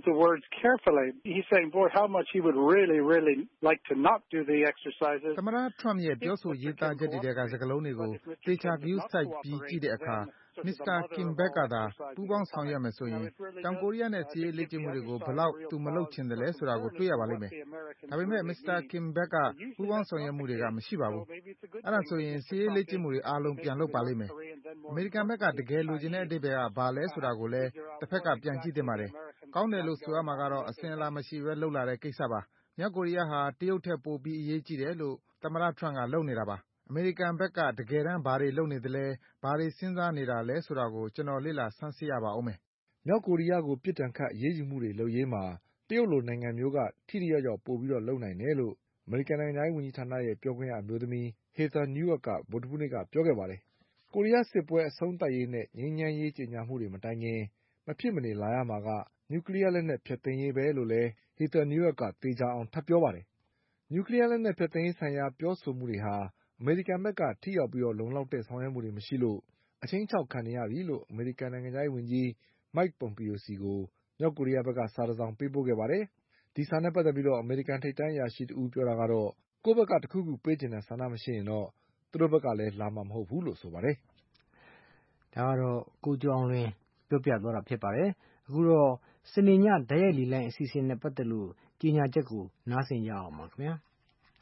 ရဲ့ပြောဆိုရေးသားချက်တွေထဲကစကားလုံးတွေကိုသေချာဂရုစိုက်ပြီးကြည့်တဲ့အခါ မစ္စတာ Kim ဘက်ကသာပူးပေါင်းဆောင်ရွက်မယ်ဆိုရင်တောင်ကိုရီးယားနဲ့စစ်ရေးလေ့ကျင့်မှုတွေကိုဘယ်လောက်သူမလုပ်ချင်သလဲဆိုတာကိုတွေ့ရပါလိမ့်မယ်။ ဒါပေမဲ့ မစ္စတာ Kim ဘက်ကပူးပေါင်းဆောင်ရွက်မှုတွေကမရှိပါဘူး။ အဲဒါဆိုရင်စစ်ရေးလေ့ကျင့်မှုတွေအားလုံးပြန်လုပ်ပါလိမ့်မယ်။ အမေရိကန်ဘက်ကတကယ်လိုချင်တဲ့အဓိပ္ပါယ်ကဘာလဲဆိုတာကိုလည်းတဘက်ကပြန်ကြည့်သင့်ပါတယ်။ ကောင်းတယ်လို့ဆိုရမှာကတော့အစဉ်အလာမရှိဘဲလုပ်လာတဲ့ကိစ္စပါ။မြောက်ကိုရီးယားဟာတရုတ်ထက်ပိုပြီးအရေးကြီးတယ်လို့သမ္မတ Trump ကလုပ်နေတာပါ။ အမေရိကန်ဘက်ကတကယ်တမ်းဘာတွေလုပ်နေသလဲ၊ဘာတွေစဉ်းစားနေတာလဲဆိုတာကိုကျွန်တော်လေ့လာဆန်းစစ်ရပါဦးမယ်။မြောက်ကိုရီးယားကိုပြစ်ဒဏ်ခတ်အရေးယူမှုတွေလုပ်ရေးမှာတရုတ်လိုနိုင်ငံမျိုးကထိထိရောက်ရောက်ပိုပြီးလုပ်နိုင်တယ်လို့အမေရိကန်နိုင်ငံခြားရေးဝန်ကြီးဌာနရဲ့ပြောခွင့်ရအမျိုးသမီး Heather Nauert ကဗုဒ္ဓဟူးနေ့ကပြောခဲ့ပါတယ်။ကိုရီးယားစစ်ပွဲအဆုံးသတ်ရေးနဲ့ငြိမ်းချမ်းရေးကြေညာမှုတွေမတိုင်ခင်မဖြစ်မနေလာရမှာကနျူကလီးယားလက်နက်ဖျက်သိမ်းရေးပဲလို့လည်း Heather Nauert ကသေချာအောင်ထပ်ပြောပါတယ်။နျူကလီးယားလက်နက်ဖျက်သိမ်းရေးဆိုင်ရာပြောဆိုမှုတွေဟာအမေရိကန်ဘက်ကထိရောက်ပြီးလုံလောက်တဲ့ဆောင်ရွက်မှုတွေမရှိလို့အခြိမ်းခြောက်ခံနေရပြီလို့အမေရိကန်နိုင်ငံခြားရေးဝန်ကြီး Mike Pompeo ဆီကိုမြောက်ကိုရီးယားဘက်ကစာတစောင်ပေးပို့ခဲ့ပါတယ်။ဒီစာနဲ့ပတ်သက်ပြီးအမေရိကန်ထိပ်တန်းအရာရှိတဦးပြောတာကတော့ကိုယ့်ဘက်ကတခုခုပေးချင်တဲ့ဆန္ဒမရှိရင်တော့သူတို့ဘက်ကလည်းလာမှာမဟုတ်ဘူးလို့ဆိုပါတယ်။ဒါကတော့ကိုကျော်အောင်လွင်ပြောပြသွားတာဖြစ်ပါတယ်။အခုတော့စနေညဓာတ်ရိုက်လီလိုင်းအစီအစဉ်နဲ့ပတ်သက်လို့ကြေညာချက်ကိုနားဆင်ကြအောင်ပါခင်ဗျာ။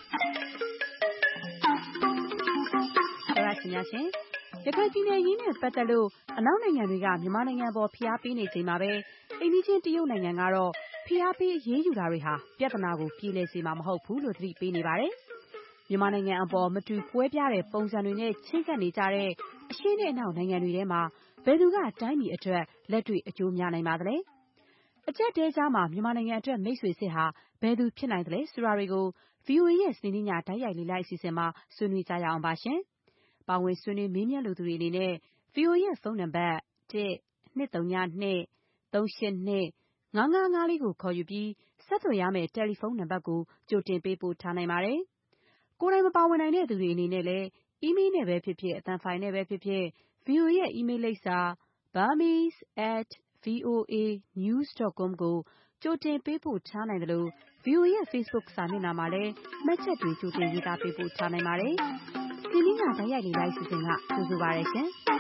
ရှင်များရှင်ရခိုင်ပြည်နယ်ရေးနဲ့ပတ်သက်လို့အနောက်နိုင်ငံတွေကမြန်မာနိုင်ငံပေါ်ဖိအားပေးနေချိန်မှာပဲအိမ်နီးချင်းတရုတ်နိုင်ငံကတော့ဖိအားပေးအရေးယူတာတွေဟာပြဿနာကိုပြေလည်စေမှာမဟုတ်ဘူးလို့သတိပေးနေပါတယ်။မြန်မာနိုင်ငံအပေါ်မတူကွဲပြားတဲ့ပုံစံတွေနဲ့ချင်းကပ်နေကြတဲ့အရှေ့နဲ့အနောက်နိုင်ငံတွေထဲမှာဘယ်သူကတိုင်းပြည်အတွက်လက်တွေ့အကျိုးများနိုင်ပါသလဲ။အကျပ်တဲကြားမှာမြန်မာနိုင်ငံအတွက်မိတ်ဆွေစစ်ဟာဘယ်သူဖြစ်နိုင်သလဲဆိုတာတွေကို VOA ရဲ့စနေညဓာတ်ရိုက်လေလိုက်အစီအစဉ်မှာဆွေးနွေးကြရအောင်ပါရှင်။ပါဝင်ဆွေးနွေးမေးမြန်းလိုသူတွေအနေနဲ့ VOA ရဲ့ဖုန်းနံပါတ်1-202-382-5554ကိုခေါ်ယူပြီးဆက်သွယ်ရမယ့်တယ်လီဖုန်းနံပါတ်ကိုကြိုတင်ပေးပို့ထားနိုင်ပါတယ်။ကိုယ်တိုင်မပါဝင်နိုင်တဲ့သူတွေအနေနဲ့လည်းအီးမေးလ်နဲ့ပဲဖြစ်ဖြစ်အသံဖိုင်နဲ့ပဲဖြစ်ဖြစ် VOA ရဲ့အီးမေးလ်လိပ်စာ burmese@voanews.com ကိုကြိုတင်ပေးပို့ထားနိုင်တယ်လို့ VOA ရဲ့ Facebook စာမျက်နှာမှာလည်းမှတ်ချက်တွေကြိုတင်ရေးသားပေးပို့ထားနိုင်ပါတယ်။ဒီနေ့ကဓာတ်ရိုက်လေလိုက်အစီအစဉ်ကကြိုဆိုပါရရှင်။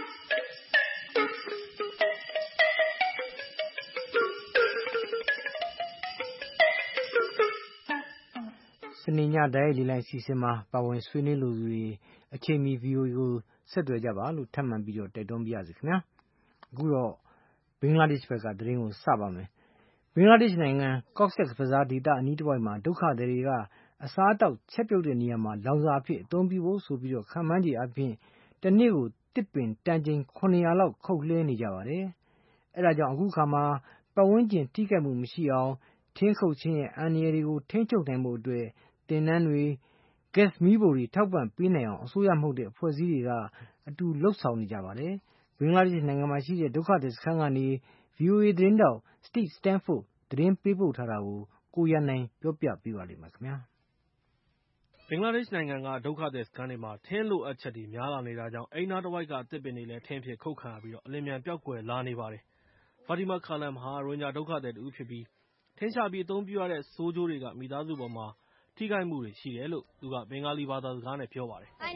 စနေညဓာတ်ရိုက်လေလိုက်အစီအစဉ်မှာပါဝင်ဆွေးနွေးလိုသူတွေအချိန်မီ VOA ကိုဆက်သွယ်ကြပါလို့ထပ်မံပြီးတော့တိုက်တွန်းပြရစီခင်ဗျာ။အခုတော့ဘင်္ဂလားဒေ့ရှ်ဘက်ကသတင်းကိုစပါမယ်။ဘင်္ဂလားဒေ့ရှ်နိုင်ငံ Cox's Bazar ဒေသအနီးတစ်ဝိုက်မှာဒုက္ခသည်တွေကအစားအသောက်ချက်ပြုတ်တဲ့နေရာမှာလောင်စာအဖြစ်အသုံးပြုဖို့ဆိုပြီးခန့်မှန်းခြေအားဖြင့်တနေ့ကိုတစ်ပင်တန်ချိန်900လောက်ခုတ်လှဲနေကြပါတယ်။အဲဒါကြောင့်အခုခါမှာပတ်ဝန်းကျင်ထိခိုက်မှုမရှိအောင်ထင်းခုတ်ခြင်းရဲ့အန္တရာယ်တွေကိုထိန်းချုပ်နိုင်ဖို့အတွက်သင်တန်းတွေဂက်စ်မီးဖိုတွေထောက်ပံ့ပေးနိုင်အောင်အစိုးရမဟုတ်တဲ့အဖွဲ့အစည်းတွေကအတူလှုပ်ဆောင်နေကြပါတယ်။ဘင်္ဂလားဒေ့ရှ်နိုင်ငံမှာရှိတဲ့ဒုက္ခသည်စခန်းကနေ VOA သတင်းတောက် Steve Stanford သတင်းပေးပို့ထားတာကိုကိုရန်နိုင်ပြောပြပေးပါလိမ့်မယ်ခင်ဗျာ။ဘင်္ဂလားဒေ့ရှ်နိုင်ငံကဒုက္ခသည်စခန်းတွေမှာထင်းလိုအပ်ချက်တွေများလာနေတာကြောင့်အိမ်နားတစ်ဝိုက်ကတစ်ပင်တွေလည်းထင်းဖြစ်ခုတ်ခံရပြီးအလင်းမြန်ပျောက်ကွယ်လာနေပါတယ်။ Fatima Kalam ဟာရိုဟင်ဂျာဒုက္ခသည်တဦးဖြစ်ပြီးထင်းရှာပြီးအသုံးပြုရတဲ့ဆိုးကျိုးတွေကမိသားစုပေါ်မှာထိခိုက်မှုတွေရှိတယ်လို့သူကဘင်္ဂါလီဘာသာစကားနဲ့ပြောပါတယ်။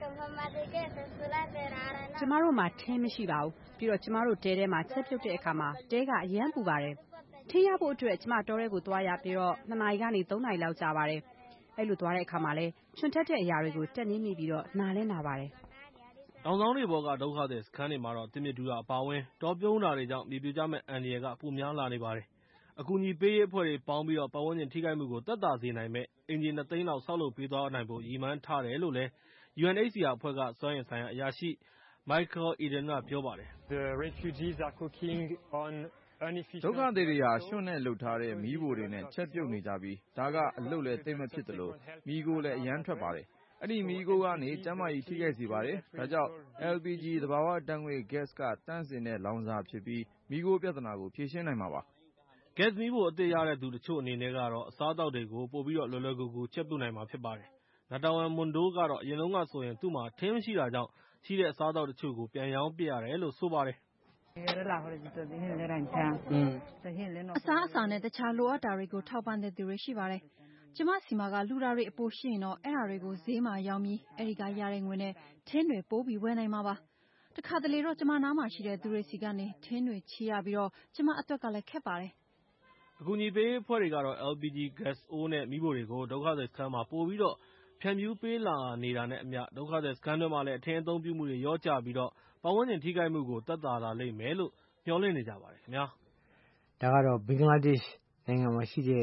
ကျမတို့မှာထင်းမရှိပါဘူး။ပြီးတော့ကျမတို့တဲထဲမှာချက်ပြုတ်တဲ့အခါမှာတဲကအရမ်းပူပါတယ်။ထင်းရဖို့အတွက်ကျမတောထဲကိုသွားရပြီးတော့2 နာရီကနေ3 နာရီလောက်ကြာပါတယ်။အဲ့လိုသွားတဲ့အခါမှာလည်းချွန်ထက်တဲ့အရာတွေကိုတက်နင်းမိပြီးတော့နာလည်းနာပါတယ်။တောင်စောင်းတွေပေါ်ကဒုက္ခသည်စခန်းတွေမှာတော့တစ်မြစ်တူတာအပါအဝင်တောပြုံးတာတွေကြောင့်မြေပြိုကျမယ့်အန္တရာယ်ကပိုများလာနေပါတယ်။အကူအညီပေးရေးအဖွဲ့တွေပေါင်းပြီးတော့ပတ်ဝန်းကျင်ထိခိုက်မှုကိုသက်သာစေနိုင်မယ့်အင်ဂျင်2 သိန်းလောက်ဆောက်လုပ်ပေးသွားနိုင်ဖို့ရည်မှန်းထားတယ်လို့လည်း UNHCR အဖွဲ့ကစွမ်းအင်ဆိုင်ရာအရာရှိ Michael Eden ကပြောပါတယ်။ဒုက္ခသည်တွေဟာရွှံ့နဲ့လုပ်ထားတဲ့မီးဖိုတွေနဲ့ချက်ပြုတ်နေကြပြီးဒါကအလုပ်လည်းသိပ်မဖြစ်သလိုမီးခိုးလည်းအရမ်းထွက်ပါတယ်။အဲ့ဒီမီးခိုးကနေကျန်းမာရေးထိခိုက်စေပါတယ်။ဒါကြောင့် LPG သဘာဝဓာတ်ငွေ့ gas ကသန့်စင်တဲ့လောင်စာဖြစ်ပြီးမီးခိုးပြဿနာကိုဖြေရှင်းနိုင်မှာပါ။ gas မီးဖိုအသစ်ရတဲ့သူတချို့အနေနဲ့ကတော့အစားအသောက်တွေကိုပိုပြီးတော့လွယ်လွယ်ကူကူချက်ပြုတ်နိုင်မှာဖြစ်ပါတယ်။ Natawan Mundo ကတော့အရင်တုန်းကဆိုရင်သူ့မှာထင်းမရှိတာကြောင့်ရှိတဲ့အစားအသောက်တချို့ကိုပြန်ရောင်းပစ်ရတယ်လို့ဆိုပါတယ်။အစားအစာနဲ့တခြားလိုအပ်တာတွေကိုထောက်ပံ့တဲ့သူတွေရှိပါတယ်။ကျမစီမှာကလူတာတွေအပိုရှိရင်တော့အဲ့ဒါတွေကိုဈေးမှာရောင်းပြီးအဲ့ဒီကရတဲ့ငွေနဲ့ထင်းတွေပိုးပြီးဝယ်နိုင်မှာပါ။တခါတလေတော့ကျမနားမှာရှိတဲ့သူတွေစီကနေထင်းတွေချေရပြီးတော့ကျမအတွက်ကလည်းခက်ပါတယ်။အကူအညီပေးအဖွဲ့တွေကတော့ LPG gas အိုးနဲ့မီးဖိုတွေကိုဒုက္ခသည်စခန်းမှာပို့ပြီးတော့ဖြန့်ဖြူးပေးလာနေတာနဲ့အမျှဒုက္ခသည်စခန်းတွေမှာလည်းအထင်းအသုံးပြုမှုတွေလျော့ကျပြီးတော့ပတ်ဝန်းကျင်ထိခိုက်မှုကိုသက်သာလာလိမ့်မယ်လို့မျှော်လင့်နေကြပါတယ်ခင်ဗျာ။ဒါကတော့ဘင်္ဂလားဒေ့ရှ်နိုင်ငံမှာရှိတဲ့ဒ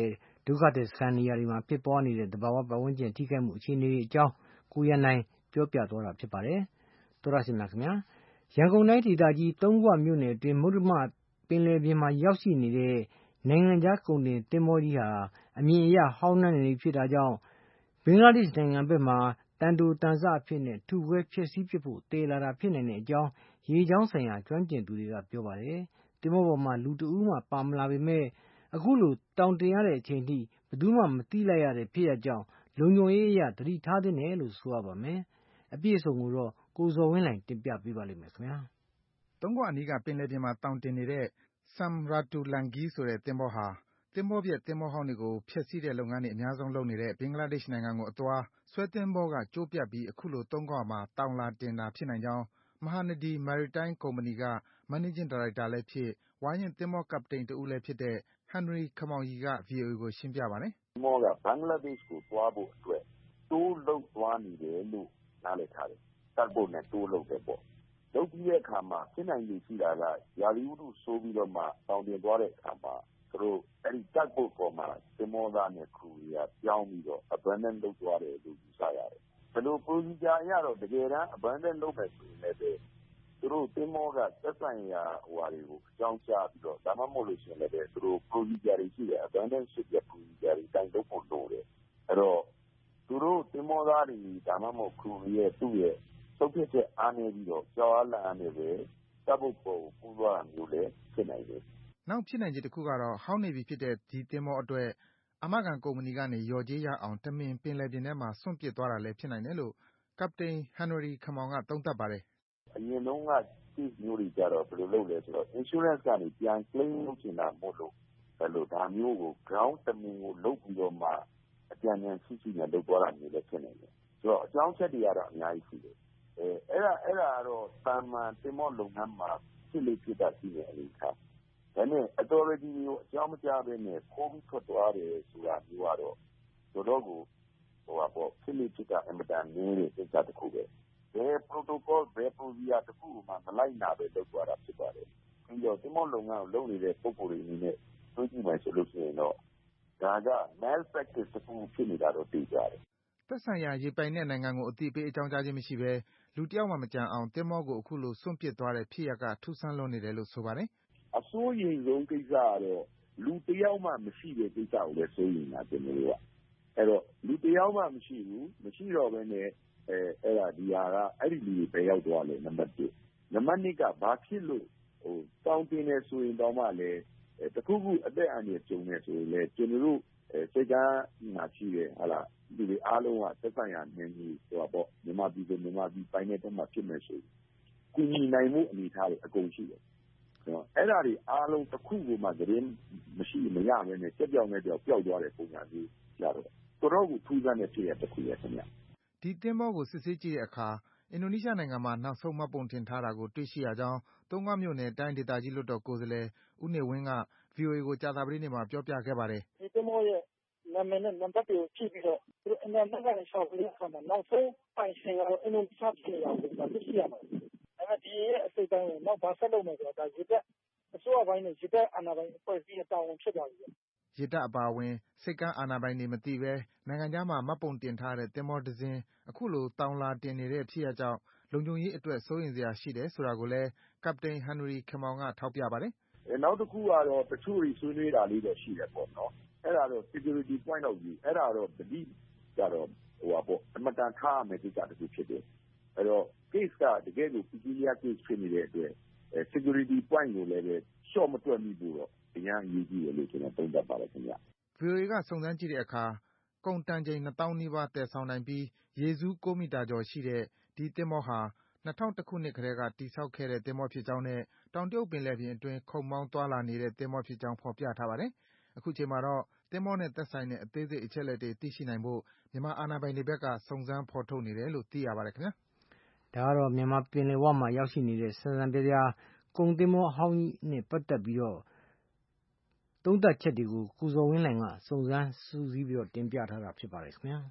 ဒုက္ခသည်စခန်းနေရာတွေမှာဖြစ်ပွားနေတဲ့သဘာဝပတ်ဝန်းကျင်ထိခိုက်မှုအခြေအနေတွေအကြောင်းကိုရန်နိုင်ပြောပြသွားတာဖြစ်ပါတယ်။သောရရှိမြခင်ဗျာရန်ကုန်တိုင်းဒေသကြီးသုံးခွမြို့နယ်အတွင်းမုဒ္ဓမပင်လယ်ပြင်မှာရောက်ရှိနေတဲ့နိုင်ငံခြားကုန်တင်သင်္ဘောကြီးဟာအမြင်အရဟောင်းနှမ်းနေဖြစ်တာကြောင့်ဘင်္ဂလားဒေ့ရှ်နိုင်ငံဘက်မှတန်တိုတန်ဆအဖြစ်နဲ့ထုခွဲဖျက်ဆီးပစ်ဖို့တည်လာတာဖြစ်နိုင်တဲ့အကြောင်းရေကြောင်းဆိုင်ရာကျွမ်းကျင်သူတွေကပြောပါတယ်။သင်္ဘောပေါ်မှာလူတဦးမှပါမလာပေမဲ့အခုလိုတောင်တင်ရတဲ့အချိန်ထိဘယ်သူမှမသိလိုက်ရတဲ့ဖြစ်ရပ်ကြောင့်လုံခြုံရေးအရသတိထားသင့်တယ်လို့ဆိုရပါမယ်။အပြည့်အစုံကိုတော့ကိုဇော်ဝင်းလှိုင်တင်ပြပေးပါလိမ့်မယ်ခင်ဗျာ။သုံးခွအနီးကပင်လယ်ပြင်မှာတောင်တင်နေတဲ့ Samratulangi ဆိုတဲ့သင်္ဘောဟာသင်္ဘောပျက်သင်္ဘောဟောင်းတွေကိုဖျက်ဆီးတဲ့လုပ်ငန်းတွေအများဆုံးလုပ်နေတဲ့ဘင်္ဂလားဒေ့ရှ်နိုင်ငံကိုအသွားဆွဲသင်္ဘောကကျိုးပြတ်ပြီးအခုလိုသုံးခွမှာတောင်လာတင်တာဖြစ်နိုင်ကြောင်း Mahanadi Maritime ကုမ္ပဏီက Managing Director လည်းဖြစ် ဝါရင့်သင်္ဘောကပ္ပတိန်တဦးလည်းဖြစ်တဲ့ Henry Khamoyi က VOA ကိုရှင်းပြပါတယ်။သင်္ဘောကဘင်္ဂလားဒေ့ရှ်ကိုသွားဖို့အတွက်တိုးလုပ်သွားနေတယ်လို့နားလည်ထားတယ်။တပ်ဖို့နဲ့တိုးလုပ်တယ်ပေါ့။လုပ်ပြီးတဲ့အခါမှာဖြစ်နိုင်ခြေရှိတာကရာသီဥတုဆိုးပြီးတော့မှတောင်တင်သွားတဲ့အခါမှာသူတို့အဲဒီတပ်ဖို့ပေါ်မှာသင်္ဘောသားနဲ့ခရူတွေကပြောင်းပြီးတော့ abandon လုပ်သွားတယ်လို့ယူဆရတယ်။ဘယ်လို procedure အရတော့တကယ်တမ်း abandon လုပ်မယ်ဆိုရင်လည်းသူတို့သင်္ဘောကသက်ဆိုင်ရာတွေကိုအကြောင်းကြားပြီးတော့ဒါမှမဟုတ်လို့ရှိရင်လည်းသူတို့ procedure တွေရှိတယ် abandon ship ရဲ့ procedure တွေတိုင်လုပ်ဖို့လိုတယ်။အဲ့တော့သူတို့သင်္ဘောသားတွေဒါမှမဟုတ်ခရူတွေရဲ့သူ့ရဲ့ဆုံးဖြတ်ချက်အားနည်းပြီးတော့ကြောက်အားလန့်အားနဲ့ပဲတပ်ဖို့ပေါ်ကိုပူးသွားတာမျိုးလည်းဖြစ်နိုင်တယ်။နောက်ဖြစ်နိုင်ခြေတစ်ခုကတော့ဟောင်းနေပြီဖြစ်တဲ့ဒီသင်္ဘောအတွက်အာမခံကုမ္ပဏီကနေလျော်ကြေးရအောင်တမင်ပင်လယ်ပြင်ထဲမှာစွန့်ပစ်သွားတာလည်းဖြစ်နိုင်တယ်လို့ကပ္ပတိန် Henry Khamoyi ကသုံးသပ်ပါတယ်။အရင်တုန်းက case မျိုးတွေကြတော့ဘယ်လိုလုပ်လဲဆိုတော့ insurance ကနေပြန် claim လုပ်ချင်တာမို့လို့ဒါမျိုးကို ground တမင်ကိုလုပ်ပြီးတော့မှအပြန်အလှန်ရှိနဲ့လုပ်သွားတာမျိုးလည်းဖြစ်နိုင်တယ်။ဆိုတော့အကြောင်းချက်တွေကတော့အများကြီးရှိတယ်။အဲ့ဒါကတော့သာမန်သင်္ဘောလုပ်ငန်းမှာဖြစ်လေ့ဖြစ်တာရှိတဲ့အနေအထား။ဒါနဲ့ authority တွေကိုအကြောင်းမကြားဘဲနဲ့ခိုးပြီးထွက်သွားတယ်ဆိုတာမျိုးကတော့တော်တော်ကိုဖြစ်လေ့ဖြစ်တာအင်မတန်နည်းတဲ့ကိစ္စတစ်ခုပဲ။ဘယ် protocol ဘယ် procedure တစ်ခုမှမလိုက်နာပဲလုပ်သွားတာဖြစ်ပါတယ်။ပြီးတော့သင်္ဘောလုပ်ငန်းကိုလုပ်နေတဲ့ပုဂ္ဂိုလ်တွေအနေနဲ့တွေးကြည့်မယ်ဆိုလို့ရှိရင်တော့ဒါက malpractice တစ်ခုဖြစ်နေတာတော့သိကြတယ်။သက်ဆိုင်ရာရေပိုင်တဲ့နိုင်ငံကိုအသိပေးအကြောင်းကြားခြင်းမရှိဘဲလူတစ်ယောက်မှမကျန်အောင်သင်္ဘောကိုအခုလိုစွန့်ပစ်သွားတဲ့ဖြစ်ရပ်ကထူးဆန်းလွန်းနေတယ်လို့ဆိုပါတယ်။အစိုးရိမ်ဆုံးကိစ္စကတော့လူတစ်ယောက်မှမရှိတဲ့ကိစ္စကိုလည်းစိုးရိမ်တာကျွန်တော်တို့က။အဲ့တော့လူတစ်ယောက်မှမရှိဘူး။မရှိတော့ဘဲနဲ့အဲ့ဒါဒီဟာကအဲ့ဒီလူတွေပဲရောက်သွားတယ်နံပါတ်1နံပါတ်2ကဘာဖြစ်လို့တောင်းတင်နေဆိုရင်တော့မှလည်းတခုခုအသက်အန္တရာယ်ကြုံနေဆိုရင်လည်းကျွန်တော်တို့စိတ်ကမှာရှိတယ်ဟာလားဒီတွေအားလုံးကသက်ဆိုင်ရာနေကြီးပေါ့မြန်မာပြည်ပိုင်းတဲ့မှာဖြစ်မယ်ဆိုရင်ကုညီနိုင်မှုအနေထားတွေအကုန်ရှိတယ်အဲ့ဒါတွေအားလုံးတစ်ခုကိုမှသတင်းမရှိမရဘဲနဲ့စက်ပြောင်းနဲ့ပျောက်သွားတဲ့ပုံစံမျိုးကြတော့တော်တော်ကိုထူးဆန်းတဲ့ဖြစ်ရတစ်ခုရခင်ဗျဒီသင်္ဘောကိုစစ်ဆေးကြည့်တဲ့အခါအင်ဒိုနီးရှားနိုင်ငံမှာနောက်ဆုံးမှတ်ပုံတင်ထားတာကိုတွေ့ရှိရကြောင်းသုံးခွမြို့နယ်တိုင်းဒေသကြီးလွှတ်တော်ကိုယ်စားလှယ်ဦးနေဝင်းက VOA ကိုကြာသပတေးနေ့မှာပြောပြခဲ့ပါတယ်ဒီသင်္ဘောရဲ့နာမည်နဲ့နံပါတ်တွေကိုကြည့်ပြီးတော့သူတို့အင်တာနက်ကနေရှောက်ပြီးတဲ့အခါမှာနောက်ဆုံးပိုင်ရှင်ကတော့အင်ဒိုနီးရှားပြည်နယ်ကိုသိရှိရမှာဒါပေမဲ့ဒီရဲ့အစိတ်အပိုင်းကိုနောက်ဘာဆက်လုပ်မယ်ဆိုတော့ဒါရေတပ်အစိုးရပိုင်းနဲ့ရေတပ်အာဏာပိုင်အဖွဲ့အစည်းအတာဝန်ဖြစ်သွားပြီရေတပ်အပါအဝင်စိတ်ကမ်းအာဏာပိုင်တွေမသိဘဲနိုင်ငံခြားမှာမှတ်ပုံတင်ထားတဲ့သင်္ဘောတစ်စင်းအခုလိုတောင်လာတင်နေတဲ့ဖြစ်ရပ်ကြောင့်လုံခြုံရေးအတွက်စိုးရိမ်စရာရှိတယ်ဆိုတာကိုလည်းကပ္ပတိန် Henry Khamoyi ကထောက်ပြပါတယ်နောက်တစ်ခုကတော့တချို့တွေဆွေးနွေးတာလေးတော့ရှိတယ်ပေါ့နော်အဲ့ဒါတော့ security point of view အဲ့ဒါတော့တတိကြတော့အမတန်ထားရမယ့်ကိစ္စတစ်ခုဖြစ်တယ်အဲ့တော့ case ကတကယ်ကို peculiar case ဖြစ်နေတဲ့အတွက် security point ကိုလည်းပဲ short မတွက်မိဘူးတော့အများကြီးကြီးတယ်လို့ကျွန်တော်သုံးသပ်ပါတယ်ခင်ဗျ VOA ကစုံစမ်းကြည့်တဲ့အခါကုန်တန်ချိန်2000နီးပါးတည်ဆောင်နိုင်ပြီးရေစူး9မီတာကျော်ရှိတဲ့ဒီသင်္ဘောဟာ2001ခုနှစ်ကတည်းကတည်ဆောက်ခဲ့တဲ့သင်္ဘောဖြစ်ကြောင်းနဲ့တောင်တရုတ်ပင်လယ်ပြင်အတွင်းခုတ်မောင်းသွားလာနေတဲ့သင်္ဘောဖြစ်ကြောင်းဖော်ပြထားပါတယ်။အခုချိန်မှာတော့သင်္ဘောနဲ့သက်ဆိုင်တဲ့အသေးစိတ်အချက်အလက်တွေသိရှိနိုင်ဖို့မြန်မာအာဏာပိုင်တွေဘက်ကစုံစမ်းဖော်ထုတ်နေတယ်လို့သိရပါတယ်ခင်ဗျာ။ဒါကတော့မြန်မာပင်လယ်ဝမှာရောက်ရှိနေတဲ့ဆန်ဆန်ပြပြကုန်သင်္ဘောအဟောင်းကြီးနဲ့ပတ်သက်ပြီးတော့သုံးသပ်ချက်တွေကိုကိုဇော်ဝင်းလှိုင်ကစုံစမ်းစူးစီးပြီးတော့တင်ပြထားတာဖြစ်ပါတယ်ခင်ဗျာ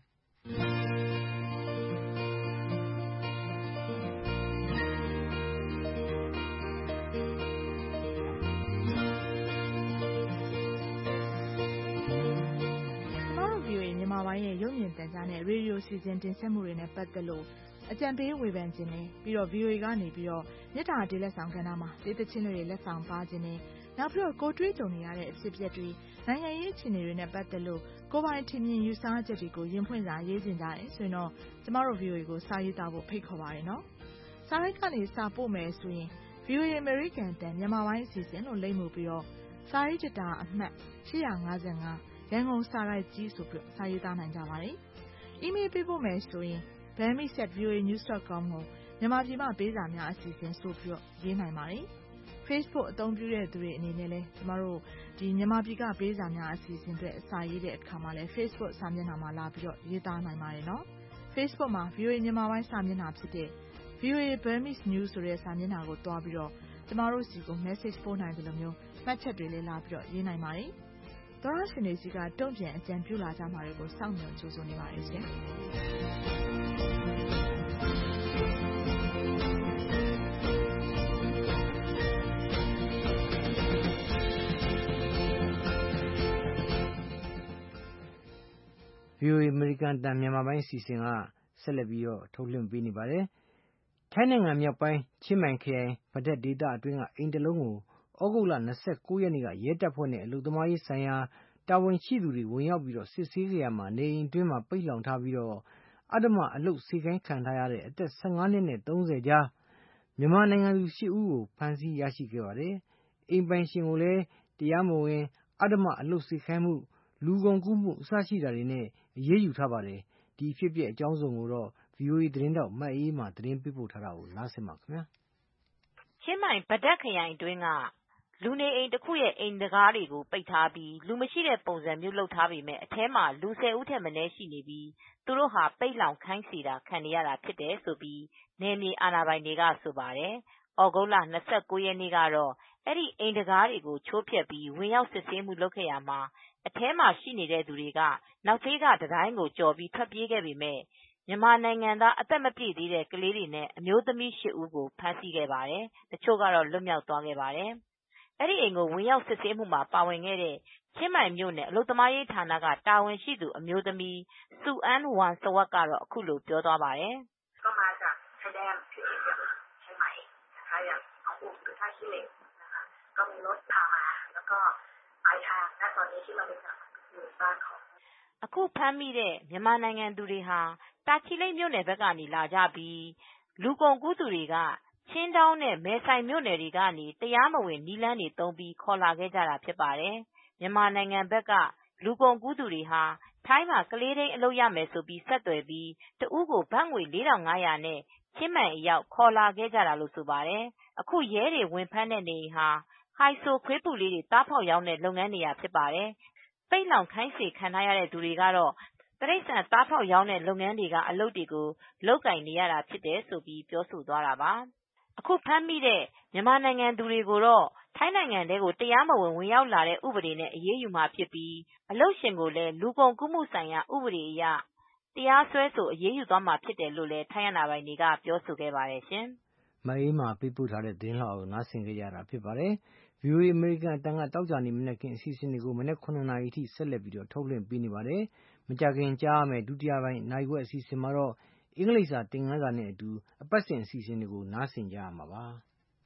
င်တန်ကြားနဲ့ရေဒီယိုစီစဉ်တင်ဆက်မှုတွေနဲ့ပတ်သက်လို့အကြံပေးဝေဖန်ခြင်းနဲ့ပြီးတော့ VOA ကနေပြီးတော့မြစ်တာတေးလက်ဆောင်ကဏ္ဍမှာတေးသချင်းတွေလက်ဆောင်ပါခြင်းနဲ့နောက်ပြီးတော့ကိုတွေးကြုံနေရတဲ့အဖြစ်အပျက်တွေနိုင်ငံရေးအခြေအနေတွေနဲ့ပတ်သက်လို့ကိုပိုင်ထင်မြင်ယူဆချက်တွေကိုရင်ဖွင့်စာရေးတင်ကြတယ်ဆိုရင်တော့ကျမတို့ VOA ကိုစာရေးသားဖို့ဖိတ်ခေါ်ပါတယ်နော်စာရိုက်ကနေစာပို့မယ်ဆိုရင် VOA American တန်မြန်မာပိုင်းအစီအစဉ်လို့လိမ့်မှုပြီးတော့စာရေးကြတာအမှတ်855ရန်ကုန်စာရိုက်ကြီးဆိုပြီးစာရေးသားနိုင်ကြပါတယ်။ email ပေးဖို့မယ်ဆိုရင် bami@voanews.com ကိုမြန်မာပြည်မှာပေးစာများအစီအစဉ်ဆိုပြီးရေးနိုင်ပါတယ်။ Facebook အသုံးပြုတဲ့သူတွေအနေနဲ့လည်းကျမတို့ဒီမြန်မာပြည်ကပေးစာများအစီအစဉ်တွေအစာရေးတဲ့အခါမှာလည်း Facebook စာမျက်နှာမှာလာပြီးတော့ရေးသားနိုင်ပါတယ်နော်။ Facebook မှာ VOA မြန်မာပိုင်းစာမျက်နှာဖြစ်တဲ့ VOA Burmese News ဆိုတဲ့စာမျက်နှာကိုတွားပြီးတော့ကျမတို့စီကို message ပို့နိုင်တယ်လို့မျိုးမှတ်ချက်တွေလည်းလာပြီးတော့ရေးနိုင်ပါတယ်။သောရရှင်တွေစီကတုံ့ပြန်အကြံပြုလာကြမှာတွေကိုစောင့်မျှော်ကြိုဆိုနေပါတယ်ရှင်။ VOA American တန်မြန်မာပိုင်းအစီအစဉ်ကဆက်လက်ပြီးတော့ထုတ်လွှင့်ပေးနေပါတယ်။ထိုင်းနိုင်ငံမြောက်ပိုင်းချင်းမိုင်ခရိုင်ဗဒက်ဒေသအတွင်းကအိမ်တစ်လုံးကိုဩဂုတ်လ29ရက်နေ့ကရဲတပ်ဖွဲ့နဲ့အလုပ်သမားရေးဆိုင်ရာတာဝန်ရှိသူတွေဝင်ရောက်ပြီးတော့စစ်ဆေးကြရမှာနေအိမ်အတွင်းမှာပိတ်လှောင်ထားပြီးတော့အဓမ္မအလုပ်စေခိုင်းခံထားရတဲ့အသက်15နှစ်နဲ့30ကြားမြန်မာနိုင်ငံသူ10ဦးကိုဖမ်းဆီးရရှိခဲ့ပါတယ်။အိမ်ပိုင်ရှင်ကိုလည်းတရားမဝင်အဓမ္မအလုပ်စေခိုင်းမှုလူကုန်ကူးမှုအစရှိတာတွေနဲ့အရေးယူထားပါတယ်။ဒီဖြစ်ဖြစ်အကြောင်းစုံကိုတော့ VOA သတင်းတောက်မအေးမှသတင်းပေးပို့ထားတာကိုနားဆင်ပါခင်ဗျာ။ချင်းမိုင်ဗဒက်ခရိုင်အတွင်းကလူနေအိမ်တစ်ခုရဲ့အိမ်တကားတွေကိုပိတ်ထားပြီးလူမရှိတဲ့ပုံစံမျိုးလုပ်ထားပေမဲ့အထဲမှာလူ10ဦးထက်မနည်းရှိနေပြီးသူတို့ဟာပိတ်လောင်ခိုင်းစေတာခံနေရတာဖြစ်တယ်ဆိုပြီးနယ်မြေအာဏာပိုင်တွေကဆိုပါတယ်။ဩဂုတ်လ29ရက်နေ့ကတော့အဲ့ဒီအိမ်တကားတွေကိုချိုးဖျက်ပြီးဝင်ရောက်စစ်ဆေးမှုလုပ်ခဲ့ရမှာအထဲမှာရှိနေတဲ့သူတွေကနောက်ဖေးကတံတိုင်းကိုကျော်ပြီးထွက်ပြေးခဲ့ပေမဲ့မြန်မာနိုင်ငံသားအသက်မပြည့်သေးတဲ့ကလေးတွေနဲ့အမျိုးသမီး10ဦးကိုဖမ်းဆီးခဲ့ပါတယ်။တချို့ကတော့လွတ်မြောက်သွားခဲ့ပါတယ်။အဲ့ဒီအိမ်ကိုဝင်ရောက်စစ်ဆေးမှုမှာပါဝင်ခဲ့တဲ့ချင်းမိုင်မြို့နယ်အလုပ်သမားရေးဌာနကတာဝန်ရှိသူအမျိုးသမီးစုအန်ဝမ်စဝတ်ကတော့အခုလိုပြောသွားပါတယ်။အခုဖမ်းမိတဲ့မြန်မာနိုင်ငံသူတွေဟာတာချီလိတ်မြို့နယ်ဘက်ကနေလာကြပြီးလူကုန်ကူးသူတွေကချင်းတောင်းနဲ့မဲဆိုင်မြို့နယ်တွေကနေတရားမဝင်နည်းလမ်းတွေသုံးပြီးခေါ်လာခဲ့ကြတာဖြစ်ပါတယ်။မြန်မာနိုင်ငံဘက်ကလူကုန်ကူးသူတွေဟာထိုင်းမှာကလေးထိန်းအလုပ်ရမယ်ဆိုပြီးဆက်သွယ်ပြီးတဦးကိုဘတ်ငွေ4500နဲ့ချင်းမိုင်အရောက်ခေါ်လာခဲ့ကြတာလို့ဆိုပါတယ်။အခုရဲတွေဝင်ဖမ်းတဲ့နေအိမ်ဟာဟိုက်ဆိုခွေးပူလေးတွေတားဖောက်ရောင်းတဲ့လုပ်ငန်းနေရာဖြစ်ပါတယ်။ပိတ်လောင်ခိုင်းစေခံထားရတဲ့သူတွေကတော့တရိတ်ဆန်သားဖောက်ရောင်းတဲ့လုပ်ငန်းတွေကအလုပ်တွေကိုလုပ်ကိုင်နေရတာဖြစ်တယ်ဆိုပြီးပြောဆိုသွားတာပါ။အခုဖမ်းမိတဲ့မြန်မာနိုင်ငံသူတွေကိုတော့ထိုင်းနိုင်ငံထဲကိုတရားမဝင်ဝင်ရောက်လာတဲ့ဥပဒေနဲ့အရေးယူမှာဖြစ်ပြီးအလုပ်ရှင်ကိုလည်းလူကုန်ကူးမှုဆိုင်ရာဥပဒေအရတရားစွဲဆိုအရေးယူသွားမှာဖြစ်တယ်လို့လည်းထိုင်းအာဏာပိုင်တွေကပြောဆိုခဲ့ပါတယ်ရှင်။မအေးမှပေးပို့ထားတဲ့သတင်းလှောက်ကိုနားဆင်ကြရတာဖြစ်ပါတယ်။ VOA American အတန်ကတောက်ကြနေမနေ့ကင်းအစီအစဉ်တွေကိုမနေ့9နာရီအထိဆက်လက်ပြီးတော့ထုတ်လွှင့်ပေးနေပါတယ်။မကြခင်ကြားရမယ်ဒုတိယပိုင်းနိုင်ခွဲအစီအစဉ်မှာတော့အင်္ဂလိပ်စာသင်ခန်းစာနဲ့အတူအပတ်စဉ်အစီအစဉ်တွေကိုနားဆင်ကြရမှာပါ။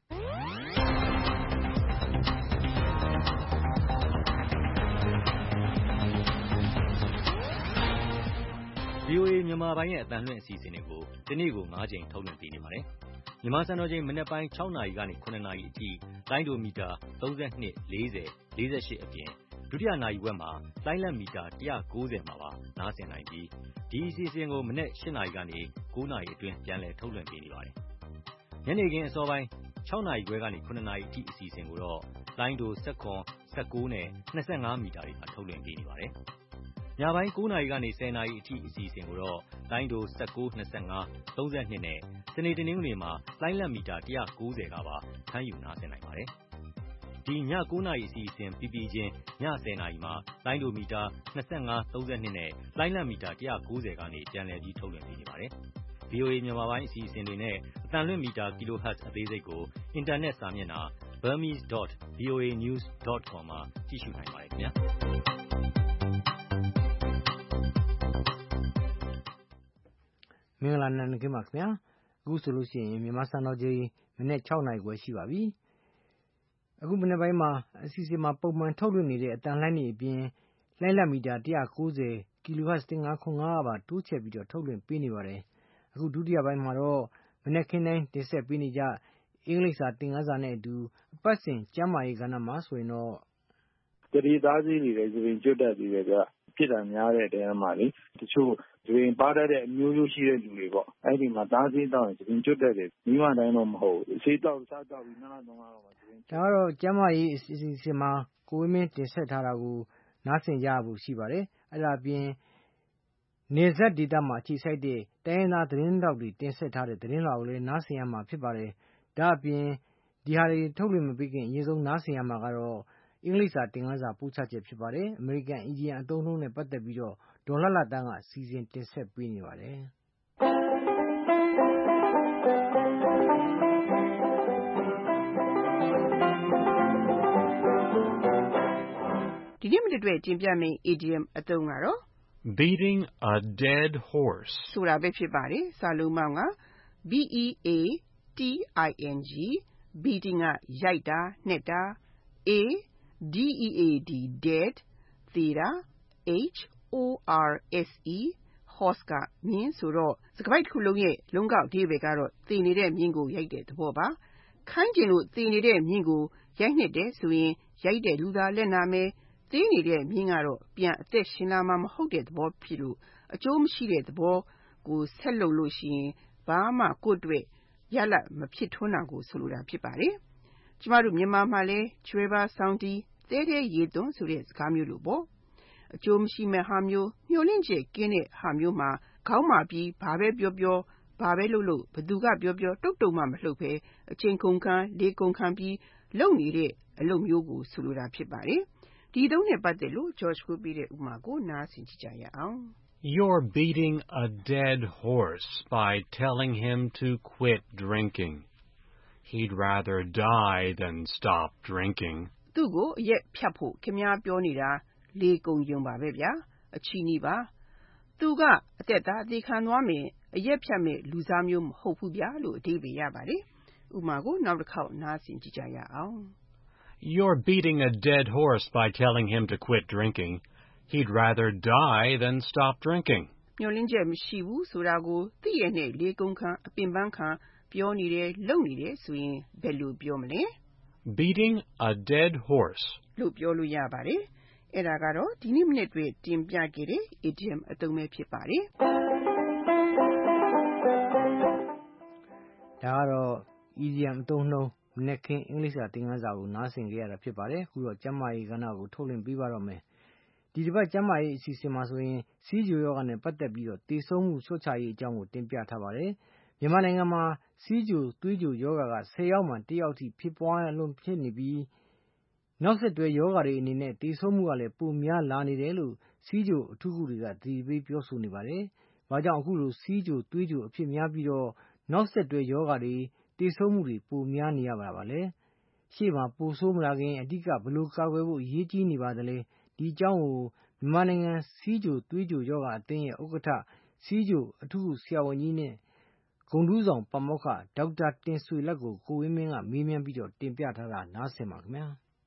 VOA မြန်မာပိုင်းရဲ့အသံလွှင့်အစီအစဉ်တွေကိုဒီနေ့ကို9ချိန်ထုတ်လွှင့်ပေးနေပါတယ်။မြန်မာစံတော်ချိန်မနေ့ပိုင်း6နာရီကနေ9နာရီအထိလိုင်းဒိုမီတာ32 40 48အပြင်ဒုတိယနာရီဝက်မှာလိုင်းလက်မီတာ190မှာပါနားဆင်နိုင်ပြီးဒီအစီအစဉ်ကိုမနေ့8နာရီကနေ9နာရီအတွင်းပြန်လည်ထုတ်လွှင့်ပေးနေပါတယ်။ညနေခင်းအစောပိုင်း6နာရီခွဲကနေ9နာရီအထိအစီအစဉ်ကိုတော့လိုင်းဒို19နဲ့25မီတာတွေမှာထုတ်လွှင့်ပေးနေပါတယ်။ညပိုင်း9နာရီကနေ10နာရီအထိအစီအစဉ်ကိုတော့လိုင်းဒို19 25 32နဲ့စနေတနင်္ဂနွေမှာလိုင်းလက်မီတာ190ကပါဖမ်းယူနားဆင်နိုင်ပါတယ်။ဒီည9နာရီအစီအစဉ်ပြီးပြီးချင်းည10နာရီမှာလိုင်းဒိုမီတာ25 32နဲ့လိုင်းလက်မီတာ190ကနေပြန်လည်ပြီးထုတ်လွှင့်ပေးနေပါတယ်။ VOA မြန်မာပိုင်းအစီအစဉ်တွေနဲ့အသံလွှင့်မီတာ kHz အသေးစိတ်ကိုအင်တာနက်စာမျက်နှာ burmese.voanews.com မှာကြည့်ရှုနိုင်ပါတယ်ခင်ဗျာ။မင်္ဂလာနံနက်ခင်းပါခင်ဗျာအခုဆိုလို့ရှိရင်မြန်မာစံတော်ချိန်မနေ့6နာရီခွဲရှိပါပြီအခုမနေ့ပိုင်းမှာအစီအစဉ်မှာပုံမှန်ထုတ်လွှင့်နေတဲ့အတန်လှိုင်းတွေအပြင်လိုင်းလက်မီတာ190 kHz 1505ပါတိုးချဲ့ပြီးတော့ထုတ်လွှင့်ပေးနေပါတယ်အခုဒုတိယပိုင်းမှာတော့မနေ့ခင်းတိုင်းတင်ဆက်ပေးနေကြအင်္ဂလိပ်စာသင်ခန်းစာနဲ့အတူအပတ်စဉ်ကျမ်းမာရေးကဏ္ဍမှာဆိုရင်တော့တတိသားစီးတွေလည်းသပင်ကျွတ်တတ်ပြီးပဲဖြစ်တာများတဲ့တရားမှာလေတချို့သပင်ပါတတ်တဲ့အမျိုးမျိုးရှိတဲ့လူတွေပေါ့အဲ့ဒီမှာသားစီးတော့သပင်ကျွတ်တတ်တယ်မိမတိုင်းတော့မဟုတ်ဘူးဆေးတောက်စားတောက်ပြီးနောက်တော့မှသပင်ဒါကတော့ကျမ်းမာရေးအစီအစဉ်မှာကိုဝင်းမင်းတင်ဆက်ထားတာကိုနားဆင်ကြဖို့ရှိပါတယ်အဲ့ဒါအပြင်နေဆက်ဒေတာမှာအခြေစိုက်တဲ့တိုင်းရင်းသားသတင်းတောက်တွေတင်ဆက်ထားတဲ့သတင်းလွှာကိုလည်းနားဆင်ရမှာဖြစ်ပါတယ်ဒါအပြင်ဒီဟာတွေထုတ်လွှင့်မပေးခင်အရင်ဆုံးနားဆင်ရမှာကတော့အင်္ဂလိပ်စာသင်ခန်းစာပို့ချချက်ဖြစ်ပါတယ်အမေရိကန်အီဒီယံအသုံးအနှုန်းနဲ့ပတ်သက်ပြီးတော့ဒေါ်လှလှတန်းကစီစဉ်တင်ဆက်ပေးနေပါတယ်ဒီနေ့မနေ့တွေ့တင်ပြမယ့် idiom အသုံးကတော့ beating a dead horse ဆိုတာပဲဖြစ်ပါတယ်စာလုံးပေါင်းက beating ကရိုက်တာနှက်တာ dead သေတာ horse ကမြင်းဆိုတော့စကားပိုက်တစ်ခုလုံးရဲ့လုံးကောက်အဓိပ္ပာယ်ကတော့သေနေတဲ့မြင်းကိုရိုက်တဲ့သဘောပါခိုင်းကျင်လို့သေနေတဲ့မြင်းကိုရိုက်နှက်တယ်ဆိုရင်ရိုက်တဲ့လူသားလက်နာမယ်သေနေတဲ့မြင်းကတော့ပြန်အသက်ရှင်လာမှာမဟုတ်တဲ့သဘောဖြစ်လို့အကျိုးမရှိတဲ့သဘောကိုဆက်လုပ်လို့ရှိရင်ဘာမှကိုယ့်အတွက်ရလဒ်မဖြစ်ထွန်းတာကိုဆိုလိုတာဖြစ်ပါတယ်ကျမတို့မြန်မာမှာလဲကျွဲပါဆောင်းတီးသဲတဲ့ရေသွန်းဆိုတဲ့စကားမျိုးလိုပေါ့အကျိုးမရှိမဲ့ဟာမျိုးမျှော်လင့်ချက်ကင်းတဲ့ဟာမျိုးမှာခေါင်းမာပြီးဘာပဲပြောပြောဘာပဲလုပ်ဘသူကပြောပြောတုတ်တုံမှမလှုပ်ပဲအချိန်ကုန်ခံလေးကုန်ခံပြီးလုပ်နေတဲ့အလုပ်မျိုးကိုဆိုလိုတာဖြစ်ပါတယ်ဒီသုံးနဲ့ပတ်သက်လို့ George ကိုပြတဲ့ဥပမာကိုနားဆင်ကြည့်ကြရအောင် You're beating a dead horse by telling him to quit drinking. He'd rather die than stop drinking. သူ့ကိုအရက်ဖြတ်ဖို့ခင်ဗျားပြောနေတာလေကုန်ယုံပါပဲဗျာအချီးနီးပါသူကအသက်သားအသေးခံသွားမယ်အရက်ဖြတ်မဲ့လူစားမျိုးမဟုတ်ဘူးဗျာလို့အဓိပ္ပာယ်ရပါတယ်ဥပမာကိုနောက်တစ်ခေါက်နားဆင်ကြည့်ကြရအောင် You're beating a dead horse by telling him to quit drinking. He'd rather die than stop drinking. မျှော်လင့်ချက်မရှိဘူးဆိုတာကိုသိရနဲ့လေကုန်ခံအပင်ပန်းခံပြောနေတယ်လုပ်နေတယ်ဆိုရင်ဘယ်လိုပြောမလဲ Beating a dead horse လို့ပြောလို့ရပါတယ်အဲ့ဒါကတော့ဒီနေ့မနေ့တွေ့တင်ပြခဲ့တဲ့ idiom အသုံးပဲဖြစ်ပါတယ်ဒါကတော့ idiom အသုံးနှုန်းမနေ့ကအင်္ဂလိပ်စာသင်ခန်းစာကိုနားဆင်ကြရတာဖြစ်ပါတယ်အခုတော့ကျမ်းမာရေးကဏ္ဍကိုထုတ်လွှင့်ပေးပါတော့မယ်ဒီတစ်ပတ်ကျမ်းမာရေးအစီအစဉ်မှာဆိုရင်စီးကျိုရောဂါနဲ့ပတ်သက်ပြီးတော့တည်ဆုံးမှုလျှော့ချရေးအကြောင်းကိုတင်ပြထားပါတယ်မြန်မာနိုင်ငံမှာစီးကျိုသွေးကျိုရောဂါက10ယောက်မှ1ယောက်ထိဖြစ်ပွားလွန်ဖြစ်နေပြီးနောက်ဆက်တွဲရောဂါတွေအနေနဲ့တည်ဆုံးမှုကလည်းပိုများလာနေတယ်လို့စီးကျိုအထူးကုတွေကသတိပေးပြောဆိုနေပါတယ်။ဘာကြောင့်အခုလိုစီးကျိုသွေးကျိုအဖြစ်များပြီးတော့နောက်ဆက်တွဲရောဂါတွေတည်ဆုံးမှုတွေပိုများနေရပါလဲ။ရှေ့မှာပိုဆိုးမလာခင်အဓိကဘယ်လိုကာကွယ်ဖို့အရေးကြီးနေပါသလဲ။ဒီအကြောင်းကိုမြန်မာနိုင်ငံစီးကျိုသွေးကျိုရောဂါအသင်းရဲ့ဥက္ကဋ္ဌစီးကျိုအထူးဆရာဝန်ကြီးနဲ့ဂုဏ်ထူးဆောင်ပါမောက္ခဒေါက်တာတင်ဆွေလက်ကိုကိုဝင်းမင်းကမေးမြန်းပြီးတော့တင်ပြထားတာနားဆင်ပါခင်ဗျာ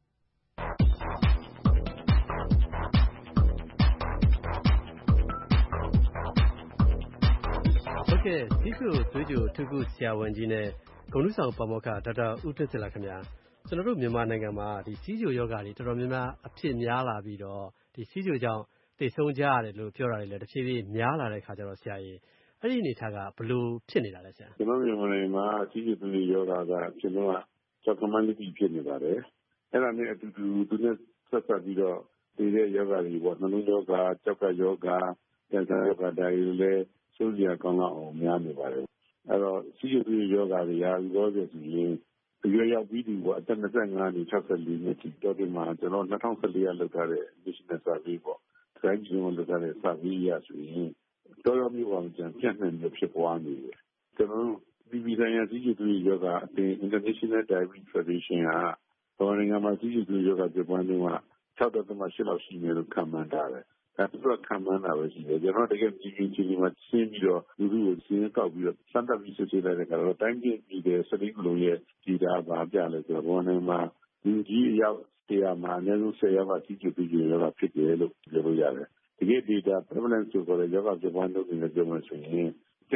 ဟုတ်ကဲ့စီးကျိုသွေးကျိုအထူးဆရာဝန်ကြီးနဲ့ဂုဏ်ထူးဆောင်ပါမောက္ခဒေါက်တာဦးထွန်းစင်လာခင်ဗျာကျွန်တော်တို့မြန်မာနိုင်ငံမှာဒီစီးကျိုယောဂါတွေတော်တော်များများအဖြစ်များလာပြီးတော့ဒီစီးကျိုကြောင့်သိဆုံးကြရတယ်လို့ပြောတာတွေလည်းတစ်ဖြည်းဖြည်းများလာတဲ့ခါကျတော့ဆရာကြီးအဲ့ဒီအနေထားကဘလို့ဖြစ်နေတာလဲဆရာကျွန်တော်မြန်မာနိုင်ငံမှာစီးကျိုသွေးကျိုယောဂါကကျွန်တော်ကကြောက်ကမန်းလိဖြစ်နေပါတယ်အဲ့ဒါနဲ့အတူတူသူနဲ့ဆက်ဆက်ပြီးတော့ဒီရဲ့ယောဂါတွေပေါ့နှလုံးယောဂါကြောက်ကယောဂါကင်ဆာယောဂါဒါတွေလည်းစိုးရိမ်ကောင်းအောင်များနေပါတယ်အဲ့တော့စီးကျိုသွေးကျိုယောဂါတွေရာပြီးတော့ဆိုရင်ဒီရောက်ပြီးဒီပေါ့အသက်25နှစ်64နှစ်ထိတော့ဒီမှာကျွန်တော်2014ရလောက်ထားတဲ့ National Survey ပေါ့တိုင်းပြည်လုံးလောက်ထားတဲ့ survey ရဆိုရင်တော်တော်မျိုးအောင်ကြံပြန့်နှံ့နေဖြစ်ပွားနေတယ်ကျွန်တော်ဒီဗီဇန်ရစီးကျိုသွေးကျိုယောဂါအသင်း International Diabetes Federation ကဘာနိုင်ငံမှာစီးကျိုသွေးကျိုယောဂါပြပွားနေမှာ6.8လောက်ရှိနေလို့ခန့်မှန်းထားတယ်ဒါသူကခံမှန်းတာပဲရှိတယ်ကျွန်တော်တကယ်ကြီးကြီးချင်းမှာရှင်းပြီးတော့လူလူကိုရှင်းကောက်ပြီးတော့စမ်းသပ်ပြီးစစ်ဆေးလိုက်တဲ့အခါတော့တိုင်းပြည်ပြည်တဲ့စတိကလုံးရဲ့ဒီတာဘာပြလဲဆိုတော့ဘောနေမှာလူကြီးအယောက်100မှာအနည်းဆုံး10ယောက်ကကြီးကျယ်ပြီးရောဂါဖြစ်တယ်လို့ပြောလို့ရတယ်တကယ် data prevalence ဆိုတော့ရောဂါဖြစ်ပွားနှုန်းတွေနဲ့ပြောမှဆိုရင်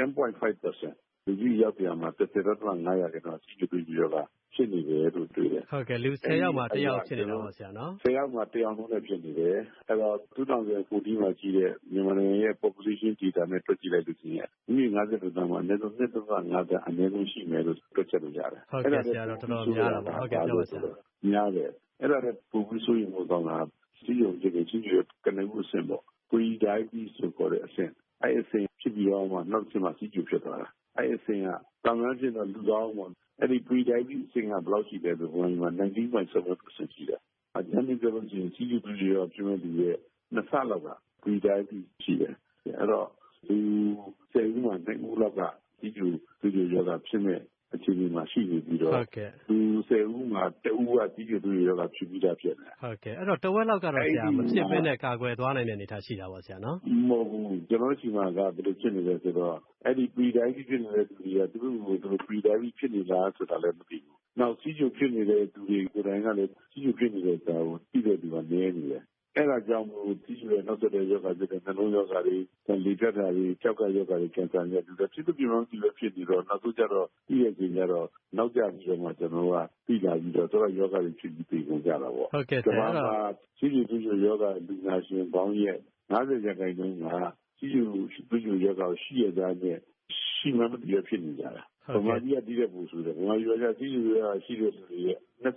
10.5% လူကြီးရောက်ပြန်မှာ30.5%ကတော့ကြီးကျယ်ပြီးရောဂါဖြစ်နေတယ်လို့တွေ့တယ်ဟုတ်ကဲ့လူ10ယောက်မှာ1ယောက်ဖြစ်နေတာပေါ့ဆရာနော် 10ယောက်မှာ1ယောက်လုံးနဲ့ဖြစ်နေတယ်အဲ့တော့2014မှာကြီးတဲ့မြန်မာနိုင်ငံရဲ့ population data နဲ့တွက်ကြည့်လိုက်လို့ရှိရင်ဒီ50%မှာအနည်းဆုံး2.5%အနည်းဆုံးရှိမယ်လို့တွက်ချက်လို့ရတယ်ဟုတ်ကဲ့ဆရာတော့တော်တော်များတာပါဟုတ်ကဲ့ပြောပါဆရာများတယ်အဲ့ဒါနဲ့ပုံပြီးဆိုရင်တော့ငါစီယုံကြည့်ကနေဦးစင်ပေါ့ pre-diabetes ဆိုခေါ်တဲ့အဆင့်အဲ့အဆင့်ဖြစ်ပြီးတော့မှနောက်တစ်မှာစီကျူဖြစ်သွားတာအဲ့အဆင့်ကတောင်ရဖြစ်တော့လူကောင်းပေါ့အဲ့ဒီ pre-diabetes အဆင့်ကဘယ်လောက်ရှိလဲဆိုတော့ဒီမှာ 19.7% ရှိတယ်အကြမ်းဖျင်းပြောလို့ရှိရင်စီကျူသူရောပြင်းတဲ့ရဲ့နှစ်ဆလောက်က pre-diabetes ရှိတယ်အဲ့တော့ဒီ10ဦးမှာ2ဦးလောက်ကစီကျူသူရောကဖြစ်မဲ့အခြေအနေမှာရှိနေပြီးတော့သူ10ဦးမှာ2ဦးကကြီးကျယ်သူရောကဖြစ်ပြီးသားဖြစ်တယ်ဟုတ်ကဲ့အဲ့တော့တဝက်လောက်ကတော့ဆရာမဖြစ်ဘဲနဲ့ကာကွယ်သွားနိုင်တဲ့အနေအထားရှိတာပေါ့ဆရာနော်မဟုတ်ဘူးကျွန်တော်ရှိမှာကဘယ်လိုဖြစ်နေလဲဆိုတော့အဲ့ဒီ pre-diabetes ဖြစ်နေတဲ့သူတွေကသူတို့ကို pre-diabetes ဖြစ်နေလားဆိုတာလည်းမသိဘူးနောက်စီးကျူဖြစ်နေတဲ့သူတွေကိုယ်တိုင်ကလည်းစီးကျူဖြစ်နေတဲ့စာကိုသိတဲ့သူကနည်းနေတယ်အဲ့ဒါကြောင့်မို့စီးကျူရဲ့နောက်ဆက်တွဲရောဂါဖြစ်တဲ့နှလုံးရောဂါတွေလေပြတ်တာတွေကြောက်ကရောဂါတွေကင်ဆာတွေဖြစ်တဲ့ပြည်မှဒီလိုဖြစ်နေတော့နောက်ဆုံးကျတော့ဒီရဲ့ချိန်ကျတော့နောက်ကျပြီးတော့မှကျွန်တော်ကပြီးလာပြီးတော့တော့ယောဂတွေဖြစ်ပြီးပြေကုန်ကြတာပေါ့ဟုတ်ကဲ့ဆရာအဲ့စီးကျူယောဂလူနာရှင်ပေါင်းရဲ့90%ကစီးကျူယောဂရှိရတဲ့နဲ့ရှိမှမတည်ဖြစ်နေကြတာဗမာပြည်ကတည်တဲ့ပူဆိုတယ်ဗမာပြည်ကစီးကျူယောဂရှိတဲ့လူတွေရဲ့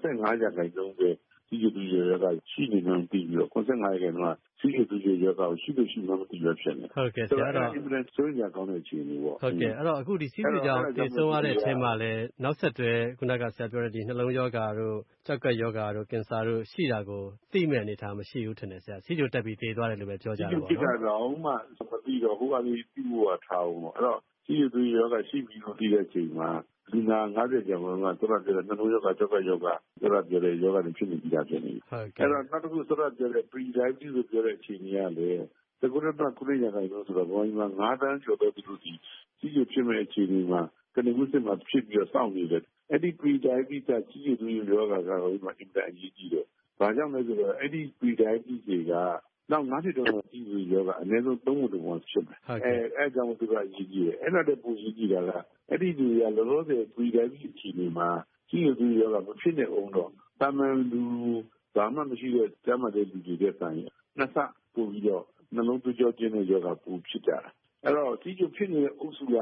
25%ပဲစီးကျူယောဂရှိနေမှတည်ပြီးတော့95%ကစီးကျူယောဂရှိလို့ရှိမှမတည်ရဖြစ်နေဟုတ်ကဲ့ဆရာအဲ့တော့ဆိုရင်ကောင်းတဲ့အခြေအနေပေါ့ဟုတ်ကဲ့အဲ့တော့အခုဒီစီးကျူကြောင့်တည်ဆုံးရတဲ့အချိန်မှာလည်းနောက်ဆက်တွဲခုနကဆရာပြောတဲ့ဒီနှလုံးယောဂတို့ကြောက်ကယောဂတို့ကင်ဆာတို့ရှိတာကိုသိမဲ့အနေထားမရှိဘူးထင်တယ်ဆရာစီးကျူတက်ပြီးတည်သွားတယ်လို့ပဲပြောကြတာပေါ့နော်စီးကျူတက်တော့မှမသိတော့ဟိုကနေပြီးဖို့ထားအောင်ပေါ့အဲ့တော့စီးကျူယောဂရှိပြီးလို့တည်တဲ့အချိန်မှာလူနာ90ကျော်ကတော့သူတို့ပြောတဲ့နှလုံးယောဂကြောက်ကယောဂသူတို့ပြောတဲ့ယောဂတွေဖြစ်နေကြတာဖြစ်နေအဲ့တော့နောက်တစ်ခုသူတို့ပြောတဲ့ pre-diabetes လို့ပြောတဲ့အခြေအနေကလည်းတကူတော့ကုရိယာတိုင်းလို့ဆိုတော့ဘာမှ9တန်းကျော်တော့သူတို့ဒီကြီးကျယ်ဖြစ်မဲ့အခြေအနေမှာကနေဦးစင်မှာဖြစ်ပြီးတော့စောင့်နေတယ်အဲ့ဒီ pre-diabetes ကကြီးကျယ်သူယောဂကတော့ဒီမှာအင်တာအရေးကြီးတယ်ဘာကြောင့်လဲဆိုတော့အဲ့ဒီ pre-diabetes တွေကနောက်90တော့ကြီးကျယ်ယောဂအနည်းဆုံး3ခုတော့ဖြစ်မယ်အဲ့ကြောင့်သူကအရေးကြီးတယ်အဲ့ဒါတည်းပိုရေးကြီးတာကအဲ့ဒီလူတွေကလောလောဆယ် pre-diabetes အခြေအနေမှာကြီးကျယ်သူယောဂမဖြစ်နေအောင်တော့တာမန်လူဘာမှမရှိတဲ့ကျန်းမာတဲ့လူတွေတဲ့ဆိုင်နှစ်ဆပို့ပြီးတော့နှလုံးသွေးကြောကျဉ်တဲ့ယောဂပူဖြစ်ကြတာအဲ့တော့ကြီးကျဖြစ်နေတဲ့အုပ်စုက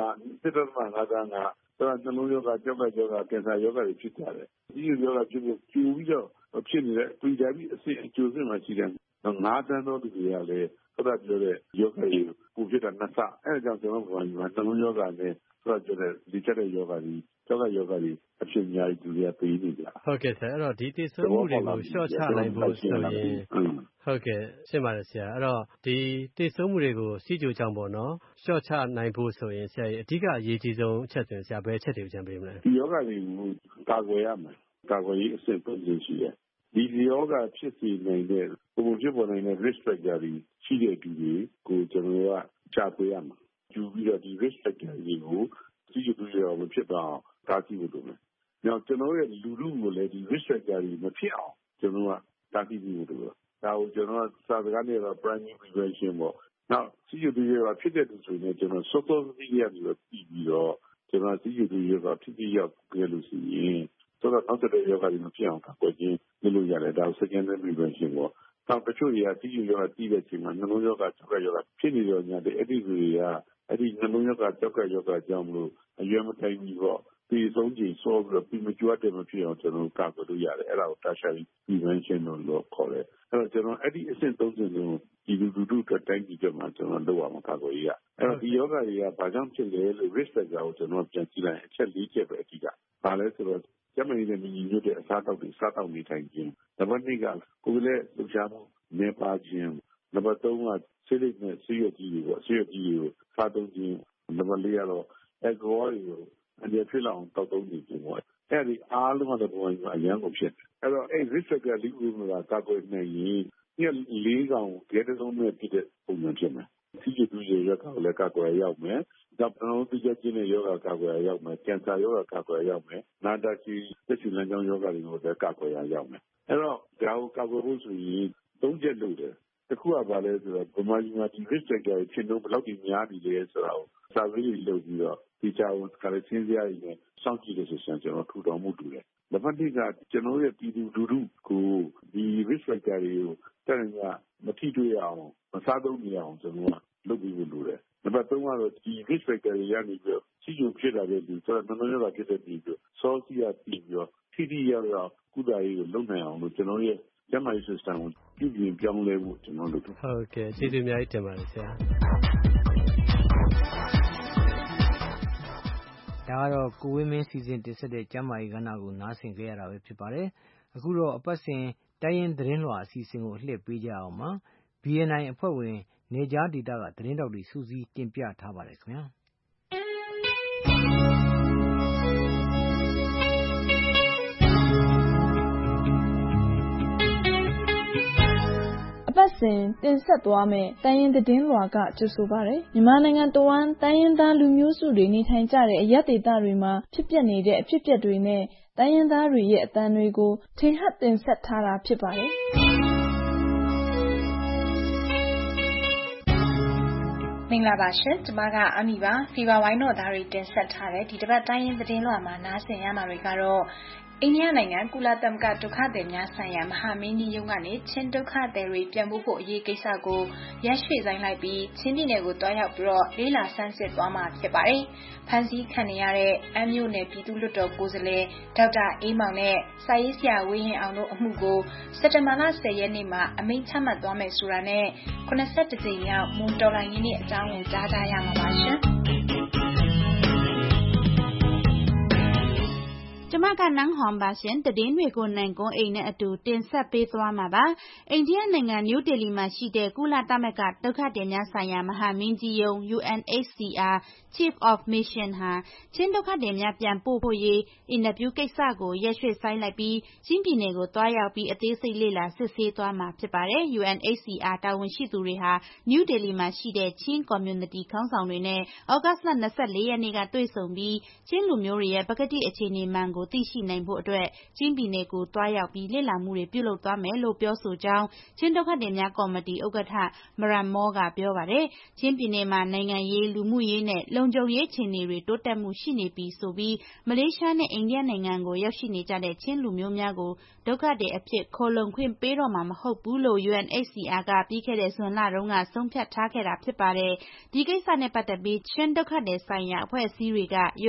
1.5 တန်းကနှလုံးယောဂကြောက်ကယောဂကင်ဆာယောဂတွေဖြစ်ကြတယ်ကြီးကျယောဂဖြစ်ပြီးကျူပြီးတော့ဖြစ်နေတဲ့ pre-diabetes အဆင့်အကျိုးစင်မှာရှိတယ်9တန်းသောသူတွေကလည်းဆက်ပြောတဲ့ယောဂတွေပူဖြစ်တာနှစ်ဆအဲ့ဒါကြောင့်ကျွန်တော်ကနှလုံးယောဂနဲ့ဆက်ပြောတဲ့ဒီချက်တဲ့ယောဂတွေကြောက်ကယောဂတွေအဖြစ်အများကြီးသူတွေကပေးနေကြဟုတ်ကဲ့ဆရာအဲ့တော့ဒီတည်ဆုံမှုတွေကိုလျှော့ချနိုင်ဖို့ဆိုရင်ဟုတ်ကဲ့ရှင်းပါတယ်ဆရာအဲ့တော့ဒီတည်ဆုံမှုတွေကိုစီးကြိုကြောင့်ပေါ့နော်လျှော့ချနိုင်ဖို့ဆိုရင်ဆရာအဓိကအရေးကြီးဆုံးအချက်ဆိုရင်ဆရာဘယ်အချက်တွေကိုကြံပေးမလဲဒီယောဂတွေကိုကာကွယ်ရမယ်ကာကွယ်ရေးအဆင့်ပုံစံရှိတယ်ဒီယောဂဖြစ်စီနိုင်တဲ့ပုံဖြစ်ပေါ်နိုင်တဲ့ risk factor တွေရှိတဲ့သူတွေကိုကျွန်တော်ကရှာဖွေရမှာယူပြီးတော့ဒီ risk factor တွေကိုစီးကျူရောမဖြစ်တော့တားဆီးဖို့လုပ်မယ်။နောက်ကျွန်တော်ရဲ့လူလူကိုလည်းဒီ risk factor တွေမဖြစ်အောင်ကျွန်တော်ကတားဆီးဖို့လုပ်တယ်။ဒါကိုကျွန်တော်ကစာစကားနဲ့တော့ primary prevention ပေါ့။နောက်စီးကျူရောဖြစ်တဲ့သူဆိုရင်ကျွန်တော် social media တွေပြီးတော့ကျွန်တော်စီးကျူရောဖြစ်ပြီးရောက်ကြလို့ရှိရင်ဆိုတော့နောက်တဲ့ယောဂတွေမဖြစ်အောင်ကာကွယ်ခြင်းလုပ်ရတယ်ဒါကို secondary prevention ပေါ့။နောက်တချို့တွေကစီးကျူရောတီးတဲ့ချိန်မှာနှလုံးရောဂါကြောက်ကရောဂါဖြစ်နေတော့ညာတဲ့အဲ့ဒီတွေကအဲ့ဒီနှလုံးရောဂါကြောက်ကရောဂါကြောင့်မလို့အရွယ်မတိုင်ဘူးပေါ့ဒီဆုံးချိန်စောပြီးတော့ပြီးမကြွတဲ့မဖြစ်အောင်ကျွန်တော်ကာကွယ်လို့ရတယ်အဲ့ဒါကို tertiary prevention လို့ခေါ်တယ်အဲ့တော့ကျွန်တော်အဲ့ဒီအဆင့်30လုံးဒီလူတို့တိုင်းပြည်မှာကျွန်တော်လုပ်ရမှာကာကွယ်ရေးရအဲ့တော့ဒီယောဂတွေကဘာကြောင့်ဖြစ်လဲလို့ risk factor ကိုကျွန်တော်ပြန်ကြည့်လိုက်အချက်၄ချက်ပဲအဓိကဘာလဲဆိုတော့ကျမကြီးနဲ့မြည်ညွတ်တဲ့အစားအသောက်တွေစားတောက်နေထိုင်ခြင်းနံပါတ်2ကကိုယ်လည်းလှူရှားမှုနေပါခြင်းနံပါတ်3ကဆေးလိပ်နဲ့ဆေးရွက်ကြီးတွေပေါ့ဆေးရွက်ကြီးတွေကိုစားသုံးခြင်းနံပါတ်4ကတော့alcohol တွေကိုအနေဖြစ်လောက်တောက်သုံးနေခြင်းပေါ့အဲ့ဒီအားလုံးကလည်းဘဝမှာအရန်ကိုဖြစ်တယ်အဲ့တော့အဲ့ risk factor လေးခုကကာကွယ်နိုင်ရင်ည4កောင်ခဲတစ်လုံးနဲ့ပြည့်တဲ့ပုံစံဖြစ်မယ်။ဆီးချိုတူးချိုရောဂါကိုလည်းကာကွယ်ရောက်မယ်။ဒါပထမသိကြခြင်းတဲ့ယောဂကာကွယ်ရောက်မယ်။ကင်ဆာယောဂကာကွယ်ရောက်မယ်။နာတာရှည်သက်ရှည်လမ်းကြောင်းယောဂတွေကိုလည်းကာကွယ်ရောက်မယ်။အဲ့တော့ဒါကိုကာကွယ်ဖို့ဆိုရင်3ချက်လုပ်တယ်။တစ်ခုကဘာလဲဆိုတော့ဗမာပြည်မှာဒီ risk factor ဖြစ်လို့ဘယ်လောက်ကြီးများနေလဲဆိုတာကို survey လုပ်ပြီးတော့ဒီချာဝန်ကလည်းချင်းစရာကြီးနဲ့စောင့်ကြည့်တဲ့ဆိုရင်ကျွန်တော်ထူထောင်မှုတူတယ်။လက်ဖက်တစ်ကကျွန်တော်ရဲ့ပြည်သူလူထုကိုဒီ risk factor တွေကိုတဲ့ကမထိတွေ့အောင်မစားသုံးနေအောင်ကျွန်တော်ကလုပ်ပြီးလို့ရတယ်။နံပါတ်3ကတော့ဒီ risk factor တွေရနေပြီးတော့စီချိုဖြစ်လာတဲ့လူဆိုတော့နှလုံးရောဂါဖြစ်တဲ့ပြည်သူစောစီရပြီးတော့ထိထိရောက်ကုသရေးကိုလုပ်နိုင်အောင်လို့ကျွန်တော်ရဲ့ကျန်းမာရေး system ကိုပြုပြင်ပြောင်းလဲဖို့ကျွန်တော်လုပ်တယ်ဟုတ်ကဲ့ကျေးဇူးအများကြီးတင်ပါတယ်ဆရာဒါကတော့ကိုဝင်းမင်းစီစဉ်တင်ဆက်တဲ့ကျမ်းမာရေးကဏ္ဍကိုနားဆင်ကြရတာပဲဖြစ်ပါတယ်အခုတော့အပတ်စဉ်တိုင်းရင်းသတင်းလွှာအစီအစဉ်ကိုလှည့်ပေးကြအောင်ပါ BNI အဖွဲ့ဝင်နေကြားဒေသကသတင်းတောက်တွေစူးစီးတင်ပြထားပါတယ်ခင်ဗျာအပတ်စဉ်တင်ဆက်သွားမယ့်တိုင်းရင်းသတင်းလွှာကကြိုဆိုပါရယ်မြန်မာနိုင်ငံတဝန်းတိုင်းရင်းသားလူမျိုးစုတွေနေထိုင်ကြတဲ့အရပ်ဒေသတွေမှာဖြစ်ပျက်နေတဲ့အဖြစ်အပျက်တွေနဲ့တိုင်းရင်းသားတွေရဲ့အသံတွေကိုထင်ဟပ်တင်ဆက်ထားတာဖြစ်ပါတယ်မင်္ဂလာပါရှင်ကျမကအမီပါဖီဗာဝိုင်းတော်သားတွေတင်ဆက်ထားတဲ့ဒီတစ်ပတ်တိုင်းရင်းသတင်းလွှာမှာနားဆင်ရမှာတွေကတော့အိန္ဒိယနိုင်ငံကုလသမဂ္ဂဒုက္ခသည်များဆိုင်ရာမဟာမင်းကြီးရုံးကနေချင်းဒုက္ခသည်တွေပြန်ပို့ဖို့အရေးကိစ္စကိုရက်ရွှေ့ဆိုင်လိုက်ပြီးချင်းပြည်နယ်ကိုတွားရောက်ပြီးတော့လေးလာဆန်းစစ်သွားမှာဖြစ်ပါတယ်။ဖန်စီခံနေရတဲ့အမ်းမြို့နယ်ပြည်သူ့လွှတ်တော်ကိုယ်စားလှယ်ဒေါက်တာအေးမောင်နဲ့စာရေးဆရာဝင်းရင်အောင်တို့အမှုကိုစက်တင်ဘာလ10ရက်နေ့မှာအမိန့်ချမှတ်သွားမယ်ဆိုတာနဲ့82ကြိမ်မြောက်မွန်တော်လိုင်းရင်းရဲ့အကြောင်းကိုကြားကြရမှာပါရှင်။ကျမကနန်းဟွန်ပါရှင်တည်င်းတွေကိုနိုင်ကွန်းအိမ်နဲ့အတူတင်ဆက်ပေးသွားမှာပါအိန္ဒိယနိုင်ငံနယူးဒေလီမှာရှိတဲ့ကုလသမဂ္ဂဒုက္ခသည်များဆိုင်ရာမဟာမင်းကြီးရုံး UNHCR Chief of Mission ဟာချင်းဒုက္ခသည်များပြန်ပို့ဖို့ရေးအင်တာဗျူးကိစ္စကိုရက်ရွှေ့ဆိုင်းလိုက်ပြီးချင်းပြည်နယ်ကိုတွားရောက်ပြီးအသေးစိတ်လေ့လာစစ်ဆေးသွားမှာဖြစ်ပါတယ် UNHCR တာဝန်ရှိသူတွေဟာနယူးဒေလီမှာရှိတဲ့ချင်း community ခေါင်းဆောင်တွေနဲ့ဩဂတ်စ်လ24ရက်နေ့ကတွေ့ဆုံပြီးချင်းလူမျိုးတွေရဲ့ပကတိအခြေအနေမှန်ကိုသိရှိနိုင်ဖို့အတွက်ချင်းပြည်နယ်ကိုတွားရောက်ပြီးလေ့လာမှုတွေပြုလုပ်သွားမယ်လို့ပြောဆိုကြောင်းချင်းဒုက္ခသည်များကော်မတီဥက္ကဋ္ဌမရန်မောကပြောပါတယ်ချင်းပြည်နယ်မှာနိုင်ငံရေးလူမှုရေးနဲ့လုံခြုံရေးအခြေအနေတွေတိုးတက်မှုရှိနေပြီဆိုပြီးမလေးရှားနဲ့အိန္ဒိယနိုင်ငံကိုရောက်ရှိနေကြတဲ့ချင်းလူမျိုးများကိုဒုက္ခသည်အဖြစ်ခေါ်လုံခွင့်ပေးတော့မှာမဟုတ်ဘူးလို့ UNHCR ကပြီးခဲ့တဲ့ဇွန်လတုန်းကဆုံးဖြတ်ထားခဲ့တာဖြစ်ပါတယ်ဒီကိစ္စနဲ့ပတ်သက်ပြီးချင်းဒုက္ခသည်ဆိုင်ရာအဖွဲ့အစည်းတွေက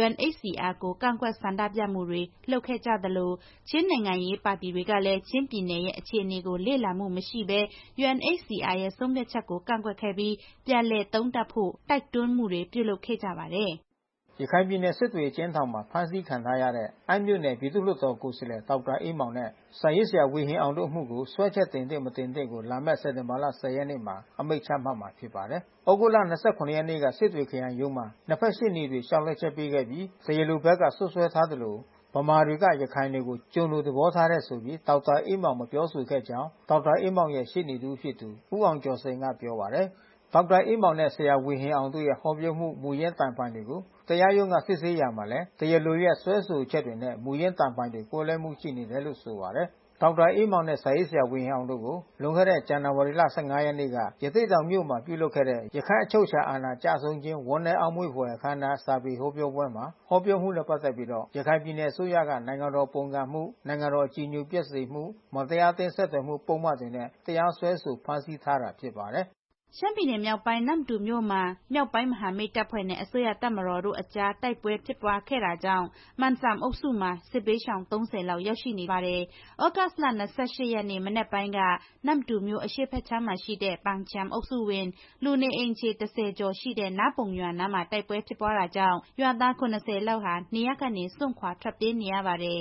UNHCR ကိုကန့်ကွက်ဆန္ဒပြမှုတွေလှုပ်ခဲ့ကြသလိုချင်းနိုင်ငံရေးပါတီတွေကလည်းချင်းပြည်နယ်ရဲ့အခြေအနေကိုလေ့လာမှုမရှိဘဲ UNHCR ရဲ့ဆုံးဖြတ်ချက်ကိုကန့်ကွက်ခဲ့ပြီးပြန်လည်သုံးသပ်ဖို့တိုက်တွန်းမှုတွေပြုလုပ်ခဲ့ကြပါတယ်ရခိုင်ပြည်နယ်စစ်တွေအကျဉ်းထောင်မှာဖမ်းဆီးခံထားရတဲ့အမ်းမြို့နယ်ပြည်သူ့လွှတ်တော်ကိုယ်စားလှယ်ဒေါက်တာအေးမောင်နဲ့စာရေးဆရာဝေဟင်အောင်တို့အမှုကိုဆွဲချက်တင်သင့်မတင်သင့်ကိုလာမယ့်စက်တင်ဘာလ10ရက်နေ့မှာအမိန့်ချမှတ်မှာဖြစ်ပါတယ်။ဩဂုတ်လ29ရက်နေ့ကစစ်တွေခရိုင်ရုံးမှာနှစ်ဖက်ရှေ့နေတွေရှောက်လက်ချက်ပေးခဲ့ပြီးတရားလိုဘက်ကဆွဆွဲထားသလိုဗမာတွေကရခိုင်တွေကိုကျုံလိုသဘောထားတဲ့ဆိုပြီးဒေါက်တာအေးမောင်မပြောဆိုခဲ့ကြောင်းဒေါက်တာအေးမောင်ရဲ့ရှေ့နေသူဖြစ်သူဦးအောင်ကျော်စိန်ကပြောပါတယ်။ဒေါက်တာအေးမောင်နဲ့ဆရာဝေဟင်အောင်တို့ရဲ့ဟောပြောမှုမူရင်းတန်ဖိုင်တွေကိုတရားရုံးကစစ်ဆေးရမှာလဲတရားလိုရဲ့ဆွဲဆိုချက်တွေနဲ့မူရင်းတန်ဖိုင်တွေကိုယ်လဲမှုရှိနေတယ်လို့ဆိုပါတယ်။ဒေါက်တာအေးမောင်နဲ့စာရေးဆရာဝေဟင်အောင်တို့ကိုလွန်ခဲ့တဲ့ဇန်နဝါရီလ15ရက်နေ့ကရသေ့တောင်မြို့မှာပြုလုပ်ခဲ့တဲ့ရခိုင်အချုပ်အခြာအာဏာကျဆုံးခြင်းဝန်내အောက်မေ့ဖွယ်အခမ်းအနားစာပေဟောပြောပွဲမှာဟောပြောမှုနဲ့ပတ်သက်ပြီးရခိုင်ပြည်နယ်အစိုးရကနိုင်ငံတော်ပုံစံမှုနိုင်ငံတော်အကြည်ညိုပျက်စေမှုမတရားအသင်းဆက်သွယ်မှုပုံမှန်တွေနဲ့တရားစွဲဆိုဖမ်းဆီးထားတာဖြစ်ပါတယ်။ရှမ်းပြည်နယ်မြောက်ပိုင်းနမ္မတူမြို့မှာမြောက်ပိုင်းမဟာမိတ်တပ်ဖွဲ့နဲ့အစိုးရတပ်မတော်တို့အကြားတိုက်ပွဲဖြစ်ပွားခဲ့တာကြောင့်မန်ဆမ်အုပ်စုမှာစစ်ဘေးရှောင်30လောက်ရောက်ရှိနေပါတယ်။ဩဂတ်စ်လ28ရက်နေ့မနက်ပိုင်းကနမ္မတူမြို့အရှေ့ဘက်ခြမ်းမှာရှိတဲ့ပန်ချမ်အုပ်စုဝင်လူနေအိမ်ခြေ30ကျော်ရှိတဲ့နားပုံရွာနားမှာတိုက်ပွဲဖြစ်ပွားတာကြောင့်ရွာသား90လောက်ဟာနေရပ်ကနေစွန့်ခွာထွက်ပြေးနေရပါတယ်။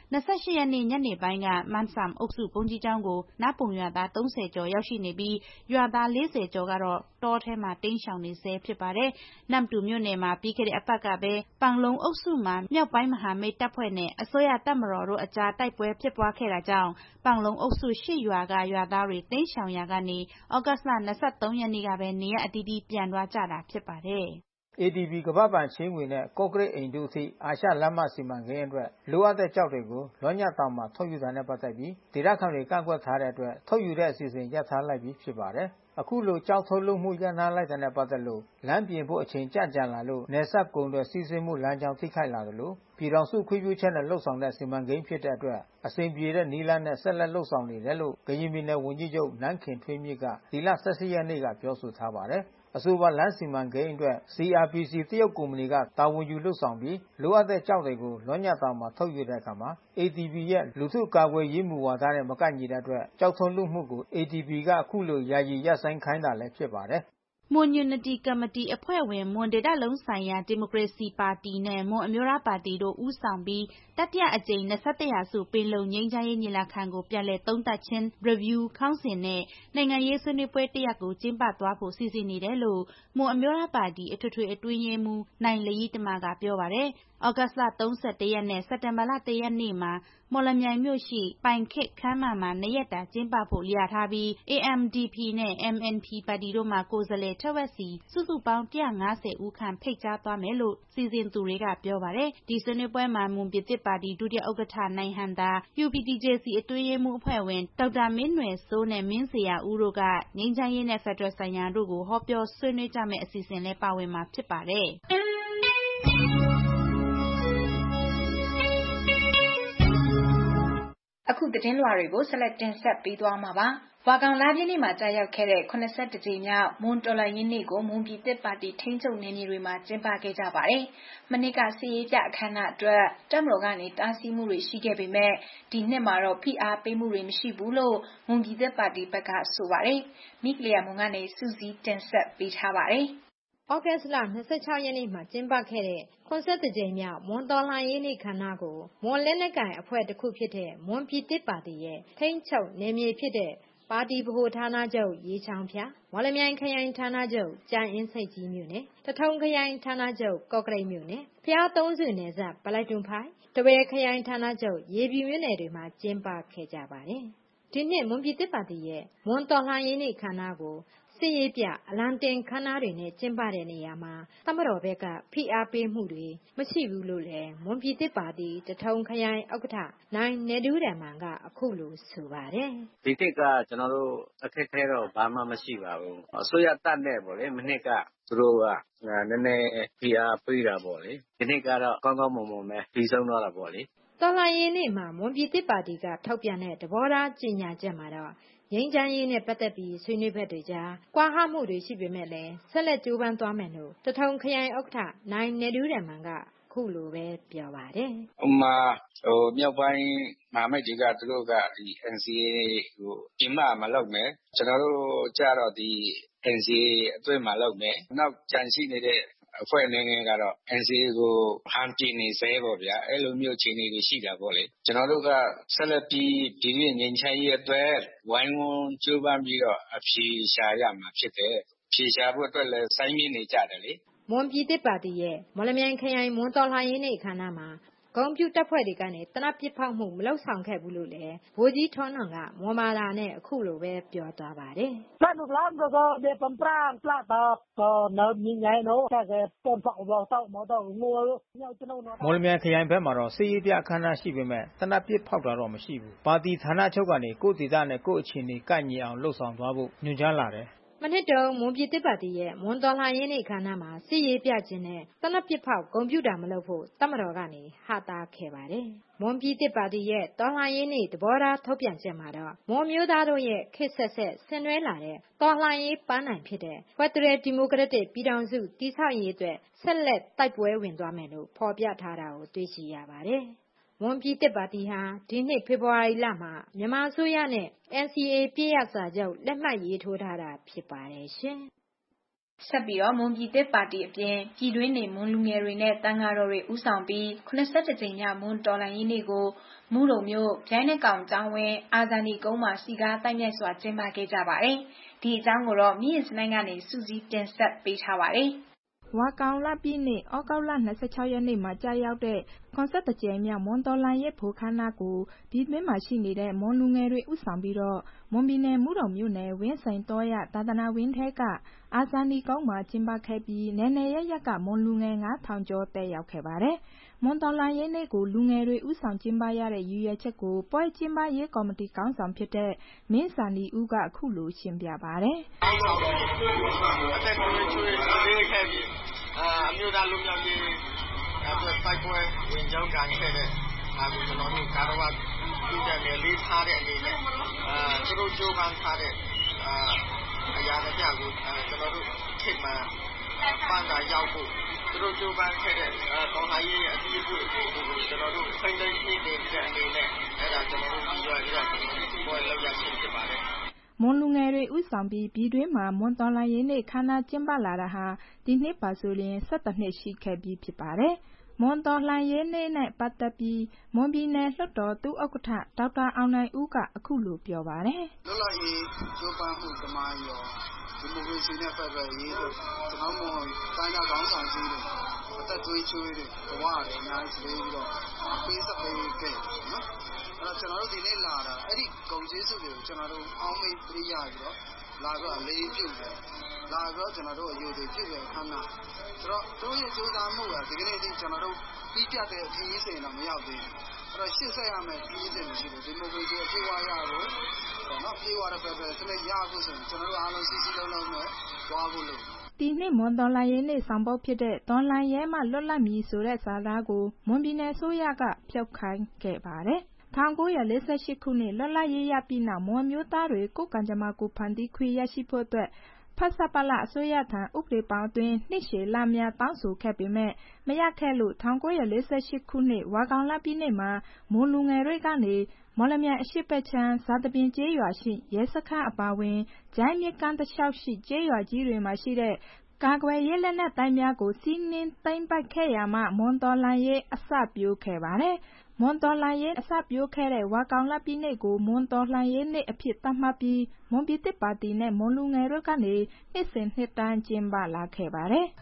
28 ရက်နေ့ညနေပိုင်းကမန်ဆမ်အုပ်စုဘုန်းကြီးကျောင်းကိုနတ်ပုံရွာသား30ကျော်ရောက်ရှိနေပြီးရွာသား40ကျော်ကတော့တောထဲမှာတိမ်းရှောင်နေဆဲဖြစ်ပါတယ်။နမ်တူမြို့နယ်မှာပြီးခဲ့တဲ့အပတ်ကပဲပန်လုံအုပ်စုမှာမြောက်ပိုင်းမဟာမိတ်တပ်ဖွဲ့နဲ့အစိုးရတပ်မတော်တို့အကြားတိုက်ပွဲဖြစ်ပွားခဲ့တာကြောင့်ပန်လုံအုပ်စု8ရွာကရွာသားတွေတိမ်းရှောင်ရာကနေဩဂတ်လ23ရက်နေ့ကပဲနေရအတီးတီးပြန်သွားကြတာဖြစ်ပါတယ်။ ADB ကမ္ဘာ့ဘဏ်ချေးငွေနဲ့ကော့ကရိတ်အိမ်တို့အထိအာရှလမ်းမစီမံကိန်းအတွက်လိုအပ်တဲ့ကျောက်တွေကိုလွှမ်းညတောင်မှာထုတ်ယူတာနဲ့ပတ်သက်ပြီးဒေသခံတွေကန့်ကွက်ထားတဲ့အတွက်ထုတ်ယူတဲ့အစီအစဉ်ရပ်ထားလိုက်ပြီးဖြစ်ပါတယ်။အခုလိုကျောက်ထုတ်လုပ်မှုရပ်နားလိုက်တဲ့နဲ့ပတ်သက်လို့လမ်းပြင်ဖို့အချိန်ကြလာလို့နယ်စပ်ကုန်သွယ်စီးဆင်းမှုလမ်းကြောင်းထိခိုက်လာတယ်လို့ပြည်တော်စုခွင့်ပြုချက်နဲ့လှုပ်ဆောင်တဲ့စီမံကိန်းဖြစ်တဲ့အတွက်အစဉ်ပြေတဲ့နီးလန်းနဲ့ဆက်လက်လှုပ်ဆောင်နေတယ်လို့ကရင်ပြည်နယ်ဝန်ကြီးချုပ်နန်းခင်ထွေးမြင့်ကဒီလ18ရက်နေ့ကပြောဆိုထားပါတယ်။အဆိုပါလမ်းစီမံကိန်းအတွက် CRPC တရုတ်ကုမ္ပဏီကတာဝန်ယူလုပ်ဆောင်ပြီးလိုအပ်တဲ့ကျောက်တွေကိုလွှမ်းညတောင်မှာထုတ်ယူတဲ့အခါမှာ ADB ရဲ့လူထုကာကွယ်ရေးမူဝါဒနဲ့မကိုက်ညီတဲ့အတွက်ကျောက်ထုတ်လုပ်မှုကို ADB ကအခုလိုယာယီရပ်ဆိုင်းခိုင်းတာလည်းဖြစ်ပါတယ်။မွန်ယူနတီကော်မတီအဖွဲ့ဝင်မွန်ဒေသလုံးဆိုင်ရာဒီမိုကရေစီပါတီနဲ့မွန်အမျိုးသားပါတီတို့ဦးဆောင်ပြီးတတိယအကြိမ်21ရာစုပင်လုံငြိမ်းချမ်းရေးညီလာခံကိုပြန်လည်သုံးသပ်ခြင်း review ခေါင်းစဉ်နဲ့နိုင်ငံရေးဆွေးနွေးပွဲတစ်ရပ်ကိုကျင်းပသွားဖို့စီစဉ်နေတယ်လို့မွန်အမျိုးသားပါတီအထွေထွေအတွင်းရေးမှူးနိုင်လယီတမကပြောပါတယ်။ဩဂတ်လ31ရက်နဲ့စက်တင်ဘာလ1ရက်နေ့မှာမော်လမြိုင်မြို့ရှိပိုင်ခေတ်ခမ်းမမှာ2ရက်တာကျင်းပဖို့လျာထားပြီး AMDP နဲ့ MNP ပါတီတို့မှကိုယ်စားလှယ်ထက်ဝက်စီစုစုပေါင်း150ဦးခန့်ဖိတ်ကြားသွားမယ်လို့စီစဉ်သူတွေကပြောပါတယ်။ဒီဆွေးနွေးပွဲမှာမွန်ပြည်သစ်ပါတီဒုတိယဥက္ကဋ္ဌနိုင်ဟံသာ UPDJC အတွင်းရေးမှူးအဖွဲ့ဝင်ဒေါက်တာမင်းနွယ်စိုးနဲ့မင်းဇေယျာဦးတို့ကငြိမ်းချမ်းရေးနဲ့ဖက်ဒရယ်ဆိုင်ရာတို့ကိုဟောပြောဆွေးနွေးကြမယ့်အစီအစဉ်လည်းပါဝင်မှာဖြစ်ပါတယ်။အခုသတင်းလွှာတွေကိုဆက်လက်တင်ဆက်ပေးသွားမှာပါ။ဝါကောင်လပြည့်နေ့မှာကြာရောက်ခဲ့တဲ့82ကြိမ်မြောက်မွန်တော်လှန်ရေးနေ့ကိုမွန်ပြည်သစ်ပါတီထိန်းချုပ်နယ်မြေတွေမှာကျင်းပခဲ့ကြပါတယ်။မနှစ်ကစစ်ရေးပြအခမ်းအနားအတွက်တပ်မတော်ကနေတားဆီးမှုတွေရှိခဲ့ပေမဲ့ဒီနှစ်မှာတော့ဖိအားပေးမှုတွေမရှိဘူးလို့မွန်ပြည်သစ်ပါတီဘက်ကဆိုပါတယ်။မိကလျာမွန်ကနေစူးစီးတင်ဆက်ပေးထားပါတယ်။ဩဂတ်လ26ရက်နေ့မှာကျင်းပခဲ့တဲ့82ကြိမ်မြောက်မွန်တော်လှန်ရေးနေ့ခမ်းနားကိုမွန်လက်နက်ကိုင်အဖွဲ့တစ်ခုဖြစ်တဲ့မွန်ပြည်သစ်ပါတီရဲ့ထိန်းချုပ်နယ်မြေဖြစ်တဲ့ပါတီဗဟိုဌာနချုပ်ရေချောင်းဖျားမော်လမြိုင်ခရိုင်ဌာနချုပ်ကြံအင်းစိတ်ကြီးမြို့နယ်တထုံခရိုင်ဌာနချုပ်ကော့ကရိတ်မြို့နယ်ဖျားသုံးစုနယ်စပ်ပလိုက်တွန်ဖိုင်တပယ်ခရိုင်ဌာနချုပ်ရေပြူမြို့နယ်တွေမှာကျင်းပခဲ့ကြပါတယ်။ဒီနှစ်မွန်ပြည်သစ်ပါတီရဲ့မွန်တော်လှန်ရေးနေ့ခမ်းနားကိုစစ်ရေးပြအလံတင်ခမ်းနားတွေနဲ့ကျင်းပတဲ့နေရာမှာတပ်မတော်ဘက်ကဖိအားပေးမှုတွေမရှိဘူးလို့လည်းမွန်ပြည်သစ်ပါတီတထုံခရိုင်ဥက္ကဋ္ဌနိုင်နေဒူးရမန်ကအခုလိုဆိုပါတယ်။ဒီတစ်ကကျွန်တော်တို့အခက်ခဲတော့ဘာမှမရှိပါဘူး။အစိုးရတပ်နဲ့ပေါ့လေမနှစ်ကသူတို့ကနည်းနည်းဖိအားပေးတာပေါ့လေ။ဒီနှစ်ကတော့ကောင်းကောင်းမွန်မွန်ပဲပြီးဆုံးသွားတာပေါ့လေ။တော်လှန်ရေးနေ့မှာမွန်ပြည်သစ်ပါတီကထောက်ပြန်တဲ့သဘောထားကြေညာချက်မှာတော့ငြိမ်းချမ်းရေးနဲ့ပတ်သက်ပြီးဆွေးနွေးဘက်တွေကြားကွာဟမှုတွေရှိပေမဲ့လည်းဆက်လက်ကြိုးပမ်းသွားမယ်လို့တထုံခရိုင်ဥက္ကဋ္ဌနိုင်နေဒူးရမန်ကခုလိုပဲပြောပါတယ်။ဥမာမြောက်ပိုင်းမဟာမိတ်တွေကသူတို့ကဒီ NCA ကိုပြင်မမလုပ်မယ်။ကျွန်တော်တို့ကြတော့ဒီ NCA အတွင်းမှာလုပ်မယ်။နောက်ကြံရှိနေတဲ့အဖွဲ့အနေနဲ့ကတော့ NCA ကိုဟန်ပြင်နေစေပေါ့ဗျာအဲ့လိုမျိုးအခြေအနေတွေရှိတာပေါ့လေကျွန်တော်တို့ကဆက်လက်ပြီးပြည်တွင်းငြိမ်းချမ်းရေးအတွက်ဝိုင်းဝန်းကြိုးပမ်းပြီးတော့အဖြေရှာရမှာဖြစ်တယ်ဖြေရှာဖို့အတွက်လည်းစိုင်းမြင့်နေကြတယ်လေမွန်ပြည်သစ်ပါတီရဲ့မော်လမြိုင်ခရိုင်မွန်တော်လှန်ရေးနေ့အခမ်းအနားမှာဂုဏ်ပြုတပ်ဖွဲ့တွေကနေတနက်ပစ်ဖောက်မှုမလုပ်ဆောင်ခဲ့ဘူးလို့လည်းဗိုလ်ကြီးထွန်းတော်ကမွန်မာလာနဲ့အခုလိုပဲပြောသွားပါတယ်။ဆက်လို့လားတော့ဒီပမ်ပရာပလာတော့နော်မြင်းငယ်နော်ကဲပုံဖောက်တော့မတော့ငိုညောက်ကျွန်တော်မော်လမြိုင်ခရိုင်ဘက်မှာတော့စစ်ရေးပြအခမ်းအနားရှိပေမဲ့တနက်ပစ်ဖောက်တာတော့မရှိဘူး။ပါတီဌာနချုပ်ကနေကိုယ်ဒေသနဲ့ကိုယ်အခြေအနေကိုက်ညီအောင်လှုပ်ဆောင်သွားဖို့ညွှန်ကြားလာတယ်။မနှစ်တုန်းမွန်ပြည်သစ်ပါတီရဲ့မွန်တော်လှန်ရေးနေ့ခမ်းနားမှာစစ်ရေးပြခြင်းနဲ့တနက်ပစ်ဖောက်ဂုဏ်ပြုတာမလုပ်ဖို့တပ်မတော်ကနေဟတာခဲ့ပါတယ်။မွန်ပြည်သစ်ပါတီရဲ့တော်လှန်ရေးနေ့သဘောထားထုတ်ပြန်ချက်မှာတော့မွန်မျိုးသားတို့ရဲ့ခေတ်ဆက်ဆက်ဆင်နွှဲလာတဲ့တော်လှန်ရေးပန်းနိုင်ဖြစ်တဲ့ဖက်ဒရယ်ဒီမိုကရက်တစ်ပြည်ထောင်စုတည်ဆောက်ရေးအတွက်ဆက်လက်တိုက်ပွဲဝင်သွားမယ်လို့ဖော်ပြထားတာကိုတွေ့ရှိရပါတယ်။မွန်ပြည်သစ်ပါတီဟာဒီနှစ်ဖေဖော်ဝါရီလမှာမြန်မာအစိုးရနဲ့ NCA ပြည့်ရစာချုပ်လက်မှတ်ရေးထိုးထားတာဖြစ်ပါတယ်ရှင်။ဆက်ပြီးတော့မွန်ပြည်သစ်ပါတီအပြင်ပြည်တွင်းနေမွန်လူငယ်တွေနဲ့တန်ဃာတော်တွေဦးဆောင်ပြီး81ကြိမ်မြောက်မွန်တော်လှန်ရေးနေ့ကိုမူးတုံမြို့ဗျိုင်းနဲ့ကောင်ကျောင်းဝင်းအာဇာနည်ကုန်းမှာစီကားတိုက်မြိုက်စွာကျင်းပခဲ့ကြပါတယ်။ဒီအကြောင်းကိုတော့မြင့်စနိုင်ကနေစူးစီးတင်ဆက်ပေးထားပါတယ်။ဝါကောင်လပြည့်နေ့ဩဂုတ်လ26ရက်နေ့မှာကြာရောက်တဲ့80ကြိမ်မြောက်မွန်တော်လှန်ရေးဖိုခမ်းနားကိုပြည်တွင်းမှာရှိနေတဲ့မွန်လူငယ်တွေဦးဆောင်ပြီးတော့မွန်ပြည်နယ်မူတုံမြို့နယ်ဝင်းစိန်တော်ရသာသနာဝင်းထဲကအာဇာနည်ကုန်းမှာကျင်းပခဲ့ပြီးနယ်နယ်ရရကမွန်လူငယ်9000ကျော်တက်ရောက်ခဲ့ပါတယ်။မွန်တော်လှန်ရေးနေ့ကိုလူငယ်တွေဦးဆောင်ကျင်းပရတဲ့ရည်ရွယ်ချက်ကိုပွဲကျင်းပရေးကော်မတီခေါင်းဆောင်ဖြစ်တဲ့မင်းစာနီဦးကအခုလိုရှင်းပြပါတယ်။အသက်ကိုချွေးလေးခဲ့ပြီးအမျိုးသားလူမျိုးကြီးအတွက်ပိုက်ပွဲဝင်ကြောင်းကန်ခဲ့တဲ့ဒါကိုကျွန်တော်တို့ကာရဝတ်ပြုတဲ့နေလေးထားတဲ့အနေနဲ့သူတို့ကြိုးပမ်းထားတဲ့အရာတွေများကိုကျွန်တော်တို့ခေတ်မှာပန်းသာရောက်ဖို့သူတို့ကြိုးပမ်းခဲ့တဲ့တော်လှန်ရေးအကြီးအကျယ်ကိုကျွန်တော်တို့ဖိနှိပ်နေတဲ့အနေနဲ့အဲ့ဒါကျွန်တော်တို့ပြီးတော့ပွဲလောက်ရရှိဖြစ်ပါတယ်မွန်လူငယ်တွေဦးဆောင်ပြီးပြည်တွင်းမှာမွန်တော်လှန်ရေးနေ့ခမ်းနားကျင်းပလာတာဟာဒီနှစ်ပါဆိုရင်17နှစ်ရှိခဲ့ပြီဖြစ်ပါတယ်။မွန်တော်လှန်ရေးနေ့နဲ့ပတ်သက်ပြီးမွန်ပြည်နယ်လွှတ်တော်သူဥက္ကဋ္ဌဒေါက်တာအောင်နိုင်ဦးကအခုလိုပြောပါတယ်။လွတ်လပ်ရေးကျိုးပန်းမှုသမိုင်းရောဒီမိုကရေစီနဲ့ဖက်ဒရယ်ရေးတို့ကျွန်တော်တို့တိုင်းသားကောင်းဆောင်ကြီးတွေအသက်သွေးချွေးတွေဘဝတွေအများကြီးပြီးတော့ပေးစပေးခဲ့နော်အဲ့တော့ကျွန်တော်တို့ဒီနေ့လာတာအဲ့ဒီဂုဏ်ကျေးဇူးတွေကိုကျွန်တော်တို့အောင်းမေ့ပြရပြီးတော့လာပြီးအလေးပြုတယ်လာပြီးတော့ကျွန်တော်တို့အယူတွေပြုတယ်ခမ်းနားဆိုတော့တို့ရဲ့ကြိုးစားမှုကဒီကနေ့ဒီကျွန်တော်တို့ပြီးပြတဲ့အခင်းအကျင်းတော့မရောက်သေးဘူးအဲ့တော့ရှေ့ဆက်ရမယ်ခင်းအကျင်းတွေရှိတယ်ဒီမိုကရေစီအပြည့်အဝရဖို့ပေါ့နော်ပြေးသွားတဲ့ဖက်ဒရယ်စနစ်ရဖို့ဆိုရင်ကျွန်တော်တို့အားလုံးစီစီလုံးလုံးနဲ့သွားဖို့လို့ဒီနှစ်မွန်တော်လှန်ရေးနေ့ဆောင်ပုဒ်ဖြစ်တဲ့တော်လှန်ရဲမှလွတ်လပ်မည်ဆိုတဲ့စာသားကိုမွန်ပြည်နယ်အစိုးရကဖြုတ်ခိုင်းခဲ့ပါတယ်1948ခုနှစ်လွတ်လပ်ရေးရပြီးနောက်မွန်မျိုးသားတွေကိုယ်ကံကြမ္မာကိုဖန်တီးခွင့်ရရှိဖို့အတွက်ဖဆပလအစိုးရထံဥပဒေပေါင်းအတွင်းနှစ်ရှည်လများတောင်းဆိုခဲ့ပေမဲ့မရခဲ့လို့1948ခုနှစ်ဝါကောင်လပြည့်နေ့မှာမွန်လူငယ်တွေကနေမော်လမြိုင်အရှိတ်ချမ်းဇာတပင်ကျေးရွာရှိရဲစခန်းအပါဝင်ဂျိုင်းမြကန်းတလျှောက်ရှိကျေးရွာကြီးတွေမှာရှိတဲ့ကာကွယ်ရေးလက်နက်တိုင်းများကိုစီးနင်းသိမ်းပိုက်ခဲ့ရာမှမွန်တော်လှန်ရေးအစပျိုးခဲ့ပါတယ်။မွန်တော်လှန်ရေးအစပျိုးခဲ့တဲ့ဝါကောင်လပြည့်နေ့ကိုမွန်တော်လှန်ရေးနေ့အဖြစ်သတ်မှတ်ပြီးမွန်ပြည်သစ်ပါတီနဲ့မွန်လူငယ်တို့ကနေနှစ်စဉ်နှစ်တိုင်းကျင်းပလာခဲ့ပါတယ်။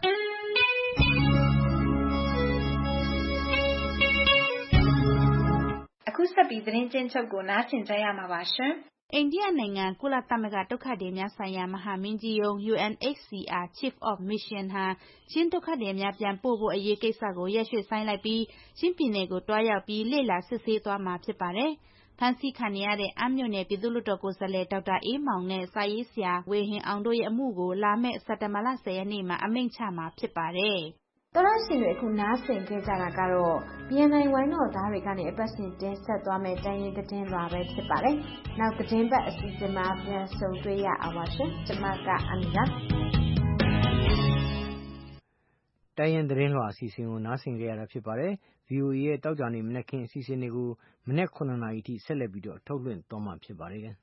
အခုဆက်ပြီးသတင်းချင်းချုပ်ကိုနားဆင်ကြရမှာပါရှင်။အိန္ဒိယနိုင်ငံကုလသမဂ္ဂဒုက္ခသည်များဆိုင်ရာမဟာမင်းကြီးရုံး UNHCR Chief of Mission ဟာချင်းဒုက္ခသည်များပြန်ပို့ဖို့အရေးကိစ္စကိုရက်ရွှေ့ဆိုင်းလိုက်ပြီးချင်းပြည်နယ်ကိုတွားရောက်ပြီးလေ့လာစစ်ဆေးသွားမှာဖြစ်ပါတယ်။ဖမ်းဆီးခံရတဲ့အမ်းမြို့နယ်ပြည်သူ့လွှတ်တော်ကိုယ်စားလှယ်ဒေါက်တာအေးမောင်နဲ့စာရေးဆရာဝေဟင်အောင်တို့ရဲ့အမှုကိုလာမယ့်စက်တင်ဘာလ10ရက်နေ့မှာအမိန့်ချမှာဖြစ်ပါတယ်။တော်ရရှင်တွေအခုနားဆင်ခဲ့ကြတာကတော့BNIဝိုင်းတော်သားတွေကနေအပတ်စဉ်တင်ဆက်သွားမယ့်တိုင်းရင်းသတင်းလွှာပဲဖြစ်ပါတယ်။နောက်သတင်းပတ်အစီအစဉ်မှာပြန်ဆုံတွေ့ရအောင်ပါရှင်။ကျွန်မကအမီပါ။တိုင်းရင်းသတင်းလွှာအစီအစဉ်ကိုနားဆင်ကြရတာဖြစ်ပါတယ်။ VOA ရဲ့တောက်ကြနေမနက်ခင်းအစီအစဉ်တွေကိုမနက်9:00နာရီထိဆက်လက်ပြီးတော့ထုတ်လွှင့်သွားမှာဖြစ်ပါတယ်။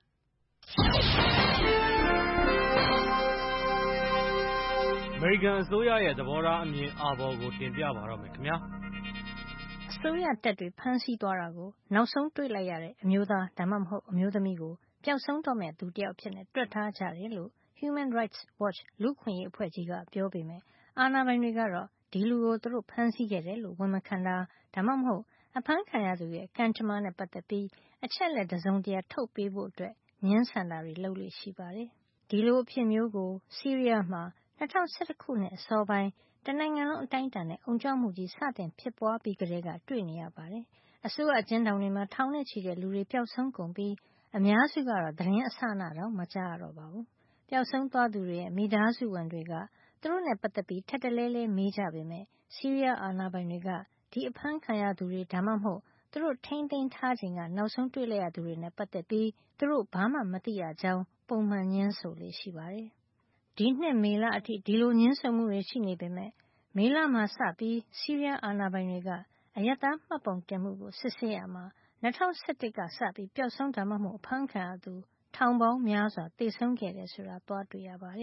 အမေရိကန်အစိုးရရဲ့သဘောထားအမြင်အာဘော်ကိုတင်ပြပါတော့မယ်ခင်ဗျာအစိုးရတပ်တွေဖမ်းဆီးသွားတာကိုနောက်ဆုံးတွေ့လိုက်ရတဲ့အမျိုးသားဒါမှမဟုတ်အမျိုးသမီးကိုပျောက်ဆုံးတော့မဲ့သူတယောက်ဖြစ်နေတွက်ထားကြတယ်လို့ Human Rights Watch လူ့အခွင့်အရေးအဖွဲ့ကြီးကပြောပေမဲ့အာဏာပိုင်တွေကတော့ဒီလူကိုသူတို့ဖမ်းဆီးခဲ့တယ်လို့ဝန်မခံတာဒါမှမဟုတ်အဖမ်းခံရသူရဲ့ကံကြမ္မာနဲ့ပတ်သက်ပြီးအချက်လက်တစုံတရာထုတ်ပေးဖို့အတွက်ငြင်းဆန်တာတွေလုပ်လို့ရှိပါတယ်ဒီလိုအဖြစ်မျိုးကိုဆီးရီးယားမှာ2011ခုနှစ်အစောပိုင်းတနိုင်ငံလုံးအတိုင်းအတာနဲ့အုံကြွမှုကြီးစတင်ဖြစ်ပွားပြီးကတည်းကတွေ့နေရပါတယ်။အစိုးရအကျဉ်းထောင်တွေမှာထောင်နဲ့ချီတဲ့လူတွေပျောက်ဆုံးကုန်ပြီးအများစုကတော့သတင်းအစအနတော့မကြားရတော့ပါဘူး။ပျောက်ဆုံးသွားသူတွေရဲ့မိသားစုဝင်တွေကသူတို့နဲ့ပတ်သက်ပြီးထပ်တလဲလဲမေးကြပေမဲ့ဆီးရီးယားအာဏာပိုင်တွေကဒီအဖမ်းခံရသူတွေဒါမှမဟုတ်သူတို့ထိန်းသိမ်းထားချိန်ကနောက်ဆုံးတွေ့လိုက်ရသူတွေနဲ့ပတ်သက်ပြီးသူတို့ဘာမှမသိရကြောင်းပုံမှန်ညင်းဆိုလေရှိပါတယ်။ဒီနှစ်မေလအထိဒီလိုညင်းဆိုမှုတွေရှိနေပေမဲ့မေလမှာစပြီးဆီးရီးယားအာဏာပိုင်တွေကအရပ်သားမှတ်ပုံတင်မှုကိုစစ်ဆေးရမှာ2011ကစပြီးပျောက်ဆုံးဒါမှမဟုတ်အဖမ်းခံရသူထောင်ပေါင်းများစွာသေဆုံးခဲ့တယ်ဆိုတာသွားတွေ့ရပါတယ်။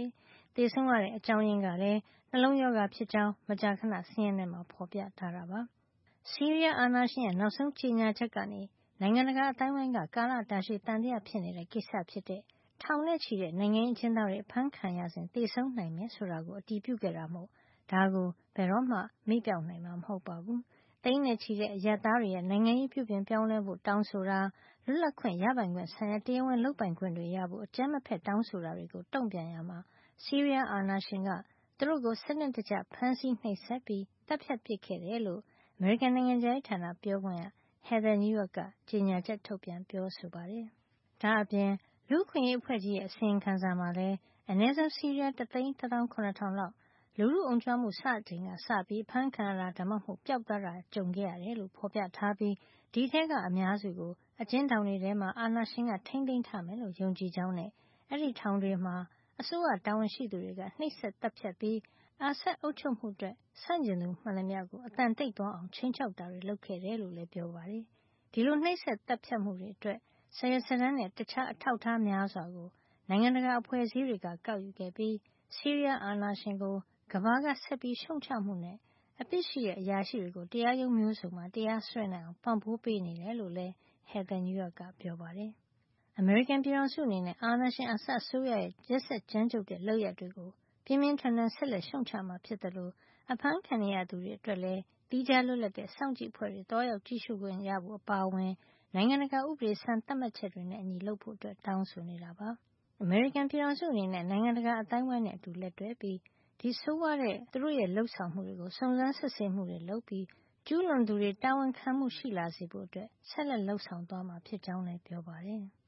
သေဆုံးရတဲ့အကြောင်းရင်းကလည်းနှလုံးရောဂါဖြစ်ကြောင်းမကြာခဏစာရင်းထဲမှာဖေါ်ပြထားတာပါ။ဆီးရီးယားအာဏာရှင်ရဲ့နောက်ဆုံးကြေညာချက်ကနေနိုင်ငံတကာအတိုင်းဝိုင်းကကာလတာရှည်သံသယဖြစ်နေတဲ့ကိစ္စဖြစ်တဲ့ထောင်နဲ့ချီတဲ့နိုင်ငံရေးအကျဉ်းသားတွေအဖမ်းခံရစဉ်သေဆုံးနိုင်မယ်ဆိုတာကိုအတည်ပြုခဲ့တာမို့ဒါကိုဘယ်တော့မှမေ့ပျောက်နိုင်မှာမဟုတ်ပါဘူး။သိန်းနဲ့ချီတဲ့အရပ်သားတွေရဲ့နိုင်ငံရေးပြုပြင်ပြောင်းလဲဖို့တောင်းဆိုတာလွတ်လပ်ခွင့်ရပိုင်ခွင့်ဆိုင်ရာတရားဝင်လုပ်ပိုင်ခွင့်တွေရဖို့အကြမ်းမဖက်တောင်းဆိုတာတွေကိုတုံ့ပြန်ရမှာဆီးရီးယားအာဏာရှင်ကသူတို့ကိုစနစ်တကျဖမ်းဆီးနှိပ်စက်ပြီးတပ်ဖြတ်ပစ်ခဲ့တယ်လို့အမေရိကန်နိုင်ငံခြားရေးဌာနပြောခွင့်ရ Heather Nauert ကကြေညာချက်ထုတ်ပြန်ပြောဆိုပါတယ်။ဒါအပြင်လူ့အခွင့်အရေးအဖွဲ့ကြီးရဲ့အစီရင်ခံစာမှာလည်းအနည်းဆုံးဆီးရီးယား1,17,000 လောက်လူထုအုံကြွမှုစချိန်ကစပြီးအဖမ်းခံရတာဒါမှမဟုတ်ပျောက်သွားတာကြုံခဲ့ရတယ်လို့ဖေါ်ပြထားပြီးဒီထဲကအများစုကိုအကျဉ်းထောင်တွေထဲမှာအာဏာရှင်ကထိန်းသိမ်းထားမယ်လို့ယုံကြည်ကြောင်းနဲ့အဲဒီထောင်တွေမှာအစိုးရတာဝန်ရှိသူတွေကနှိပ်စက်တပ်ဖြတ်ပြီးအာဆတ်အုပ်ချုပ်မှုအတွက်ဆန့်ကျင်သူမှန်သမျှကိုအသံတိတ်သွားအောင်ခြိမ်းခြောက်တာတွေလုပ်ခဲ့တယ်လို့လည်းပြောပါတယ်။ဒီလိုနှိပ်စက်တပ်ဖြတ်မှုတွေအတွက်စာရွက်စာတမ်းနဲ့တခြားအထောက်အထားများစွာကိုနိုင်ငံတကာအဖွဲ့အစည်းတွေကကောက်ယူခဲ့ပြီးဆီးရီးယားအာဏာရှင်ကိုကမ္ဘာကဆက်ပြီးရှုံချမှုနဲ့အပြစ်ရှိတဲ့အရာရှိတွေကိုတရားရုံးမျိုးစုံမှာတရားစွဲနိုင်အောင်ပံ့ပိုးပေးနေတယ်လို့လည်း Heather Nauert ကပြောပါတယ်။အမေရိကန်ပြည်ထောင်စုအနေနဲ့အာဏာရှင်အဆတ်အစိုးရရဲ့ရက်စက်ကြမ်းကြုတ်တဲ့လုပ်ရပ်တွေကိုပြင်းပြင်းထန်ထန်ဆက်လက်ရှုံချမှာဖြစ်သလိုအဖမ်းခံနေရသူတွေအတွက်လည်းသီးခြားလွတ်လပ်တဲ့စောင့်ကြည့်အဖွဲ့တွေတွားရောက်ကြည့်ရှုခွင့်ရဖို့အပါအဝင်နိုင်ငံတကာဥပဒေစံသတ်မှတ်ချက်တွေနဲ့အညီလုပ်ဖို့တောင်းဆိုနေတာပါ။အမေရိကန်ပြည်ထောင်စုအနေနဲ့နိုင်ငံတကာအသိုင်းအဝိုင်းနဲ့အတူလက်တွဲပြီးဒီဆိုးဝါးတဲ့သူတို့ရဲ့လုပ်ဆောင်မှုတွေကိုစုံစမ်းစစ်ဆေးမှုတွေလုပ်ပြီးကျူးလွန်သူတွေတာဝန်ခံမှုရှိလာစေဖို့ဆက်လက်လုပ်ဆောင်သွားမှာဖြစ်ကြောင်းလည်းပြောပါတယ်။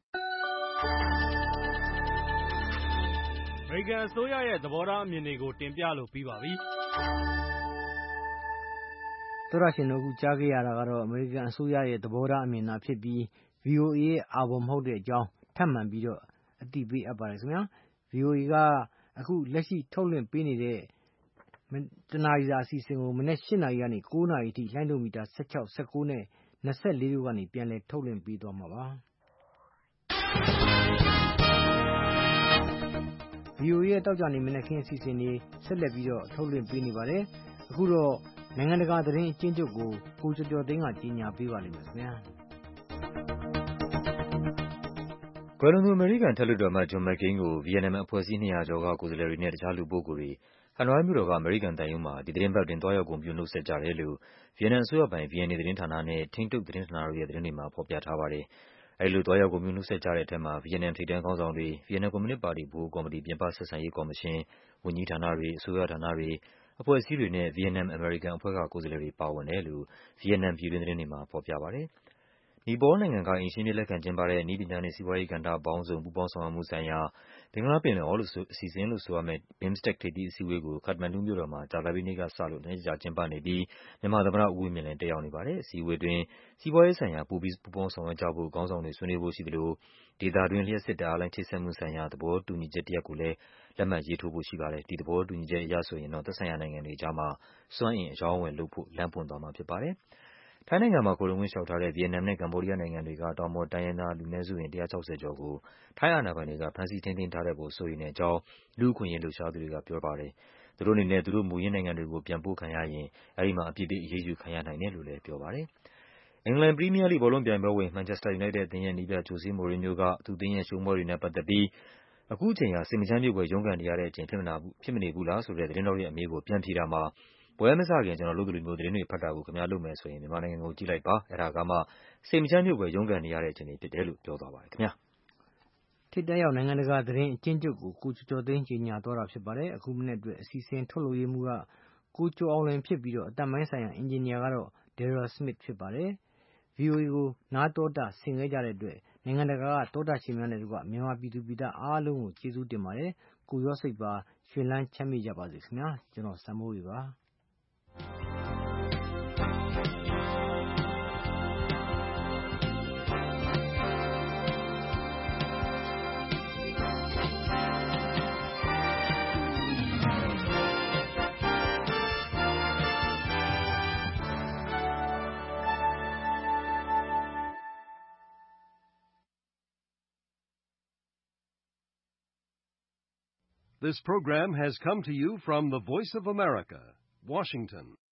အမေရိကန်အစိုးရရဲ့သဘောထားအမြင်တွေကိုတင်ပြလို့ပြီးပါပြီ။သောတရှင်တို့အခုကြားခဲ့ရတာကတော့အမေရိကန်အစိုးရရဲ့သဘောထားအမြင်သာဖြစ်ပြီး VOA ရဲ့အာဘော်မဟုတ်တဲ့အကြောင်းထပ်မံပြီးတော့အသိပေးအပ်ပါတယ်ခင်ဗျာ။ VOA ကအခုလက်ရှိထုတ်လွှင့်ပေးနေတဲ့တနာရီစာအစီအစဉ်ကိုမနေ့၈နာရီကနေ9နာရီအထိလိုင်းဒိုမီတာ16 19နဲ့24တို့ကနေပြန်လည်ထုတ်လွှင့်ပေးသွားမှာပါ။ VOA ရဲ့တောက်ကြနေမနေ့ခင်းအစီအစဉ်တွေဆက်လက်ပြီးတော့ထုတ်လွှင့်ပေးနေပါတယ်။အခုတော့နိုင်ငံတကာသတင်းအကျဉ်းချုပ်ကိုကိုကျော်ကျော်သိန်းကကြီးညာပေးပါလိမ့်မယ်ခင်ဗျာ။ကွယ်လွန်သူအမေရိကန်အထက်လွှတ်တော်အမတ် John McCain ကို VNM အဖွဲ့အစည်း200ကျော်ကကိုယ်စားလှယ်တွေနဲ့တခြားလူပုဂ္ဂိုလ်တွေဟနွိုင်းမြို့တော်ကအမေရိကန်သံရုံးမှာဒီသီတင်းပတ်အတွင်းသွားရောက်ဂုဏ်ပြုနှုတ်ဆက်ကြတယ်လို့ VNM အစိုးရပိုင် VNA သတင်းဌာနနဲ့ထိန်းချုပ်သတင်းဌာနတို့ရဲ့သတင်းတွေမှာဖော်ပြထားပါတယ်။အဲဒီလိုသွားရောက်ဂုဏ်ပြုနှုတ်ဆက်ကြတဲ့ထဲမှာ VNM ထိပ်တန်းခေါင်းဆောင်တွေ၊ VNM ကွန်မြူနစ်ပါတီဗဟိုကော်မတီပြင်ပဆက်ဆံရေးကော်မရှင်၊ ဝန်ကြီးဌာနတွေ၊ အစိုးရဌာနတွေ၊ အဖွဲ့အစည်းတွေနဲ့ VNM အမေရိကန်အဖွဲ့ကကိုယ်စားလှယ်တွေပါဝင်တယ်လို့ VNM ပြည်တွင်းသတင်းတွေမှာဖော်ပြပါတယ်။ နီပေါလ်နိုင်ငံကအိမ်ရှင်အဖြစ်လက်ခံကျင်းပတဲ့နည်းပညာနဲ့စီးပွားရေးကဏ္ဍပေါင်းစုံပူးပေါင်းဆောင်ရွက်မှုဆိုင်ရာဘင်္ဂလားပင်လယ်အော်အစီအစဉ်လို့ဆိုရမယ့် BIMSTEC ထိပ်သီးအစည်းအဝေးကို ခတ္တမန္ဒူမြို့တော်မှာကြာသပတေးနေ့ကစလို့2 ရက်ကြာကျင်းပနေပြီးမြန်မာသမ္မတဦးဝင်းမြင့်လည်းတက်ရောက်နေပါတယ်။ အစည်းအဝေးအတွင်းစီးပွားရေးဆိုင်ရာပိုပြီးပူးပေါင်းဆောင်ရွက်ကြဖို့ခေါင်းဆောင်တွေဆွေးနွေးဖို့ရှိသလိုဒေသတွင်းလျှပ်စစ်ဓာတ်အားလိုင်းချိတ်ဆက်မှုဆိုင်ရာသဘောတူညီချက်တရပ်ကိုလည်းလက်မှတ်ရေးထိုးဖို့ရှိပါတယ်။ ဒီသဘောတူညီချက်အရဆိုရင်တော့သက်ဆိုင်ရာနိုင်ငံတွေကြားမှာစွမ်းအင်အရောင်းအဝယ်လုပ်ဖို့လမ်းပွင့်သွားမှာဖြစ်ပါတယ်။ ထိုင်းနိုင်ငံမှာခိုလှုံခွင့်လျှောက်ထားတဲ့ဗီယက်နမ်နဲ့ကမ္ဘောဒီးယားနိုင်ငံတွေကတောင်ပေါ်တိုင်းရင်းသားလူနည်းစုဝင်160ကျော်ကိုထိုင်းအာဏာပိုင်တွေကဖမ်းဆီးထိန်းသိမ်းထားတဲ့အပေါ်စိုးရိမ်တဲ့အကြောင်းလူ့အခွင့်အရေးလှုပ်ရှားသူတွေကပြောပါတယ်။သူတို့အနေနဲ့သူတို့မူရင်းနိုင်ငံတွေကိုပြန်ပို့ခံရရင်အဲဒီမှာအပြစ်ပေးအရေးယူခံရနိုင်တယ်လို့လည်းပြောပါတယ်။အင်္ဂလန်ပရီးမီးယားလိဂ်ဘောလုံးပြိုင်ပွဲဝင်မန်ချက်စတာယူနိုက်တက်အသင်းရဲ့နည်းပြ Jose Mourinho ကသူ့အသင်းရဲ့ရှုံးပွဲတွေနဲ့ပတ်သက်ပြီးအခုအချိန်ဟာစိတ်မချမ်းမြေ့ဖွယ်ရုန်းကန်နေရတဲ့အချိန်ဖြစ်မနေဘူးလားဆိုတဲ့သတင်းထောက်ရဲ့အမေးကိုပြန်ဖြေတာမှာပွဲမစခင်ကျနော်လုပ်သလိုမျိုးသတင်းတွေဖတ်တာကိုခင်ဗျားလုပ်မယ်ဆိုရင်မြန်မာနိုင်ငံကိုကြည့်လိုက်ပါအဲဒါကမှစိတ်မချမ်းမြေ့ဖွယ်ရုန်းကန်နေရတဲ့အချိန်တွေဖြစ်တယ်လို့ပြောသွားပါတယ်ခင်ဗျာ။ထိပ်တန်းရောက်နိုင်ငံတကာသတင်းအကျဉ်းချုပ်ကိုကိုကျော်ကျော်သိန်းကြီးညာသွားတာဖြစ်ပါတယ်။အခုမနေ့အတွက်အစီအစဉ်ထုတ်လုပ်ရေးမှူးကကိုကျော်အောင်လွင်ဖြစ်ပြီးတော့အတမိုင်းဆိုင်ရာအင်ဂျင်နီယာကတော့ Daryl Smith ဖြစ်ပါတယ်။ VOA ကိုနားတော်တာဆင်ခဲ့ကြတဲ့အတွက်နိုင်ငံတကာကတောတာရှင်များနဲ့တကွမြန်မာပြည်သူပြည်သားအားလုံးကိုကျေးဇူးတင်ပါတယ်။ကိုရောစိတ်ပါရွှင်လန်းချမ်းမြေ့ကြပါစေခင်ဗျာ။ကျွန်တော်စံမိုးရီပါ။ This program has come to you from the Voice of America, Washington.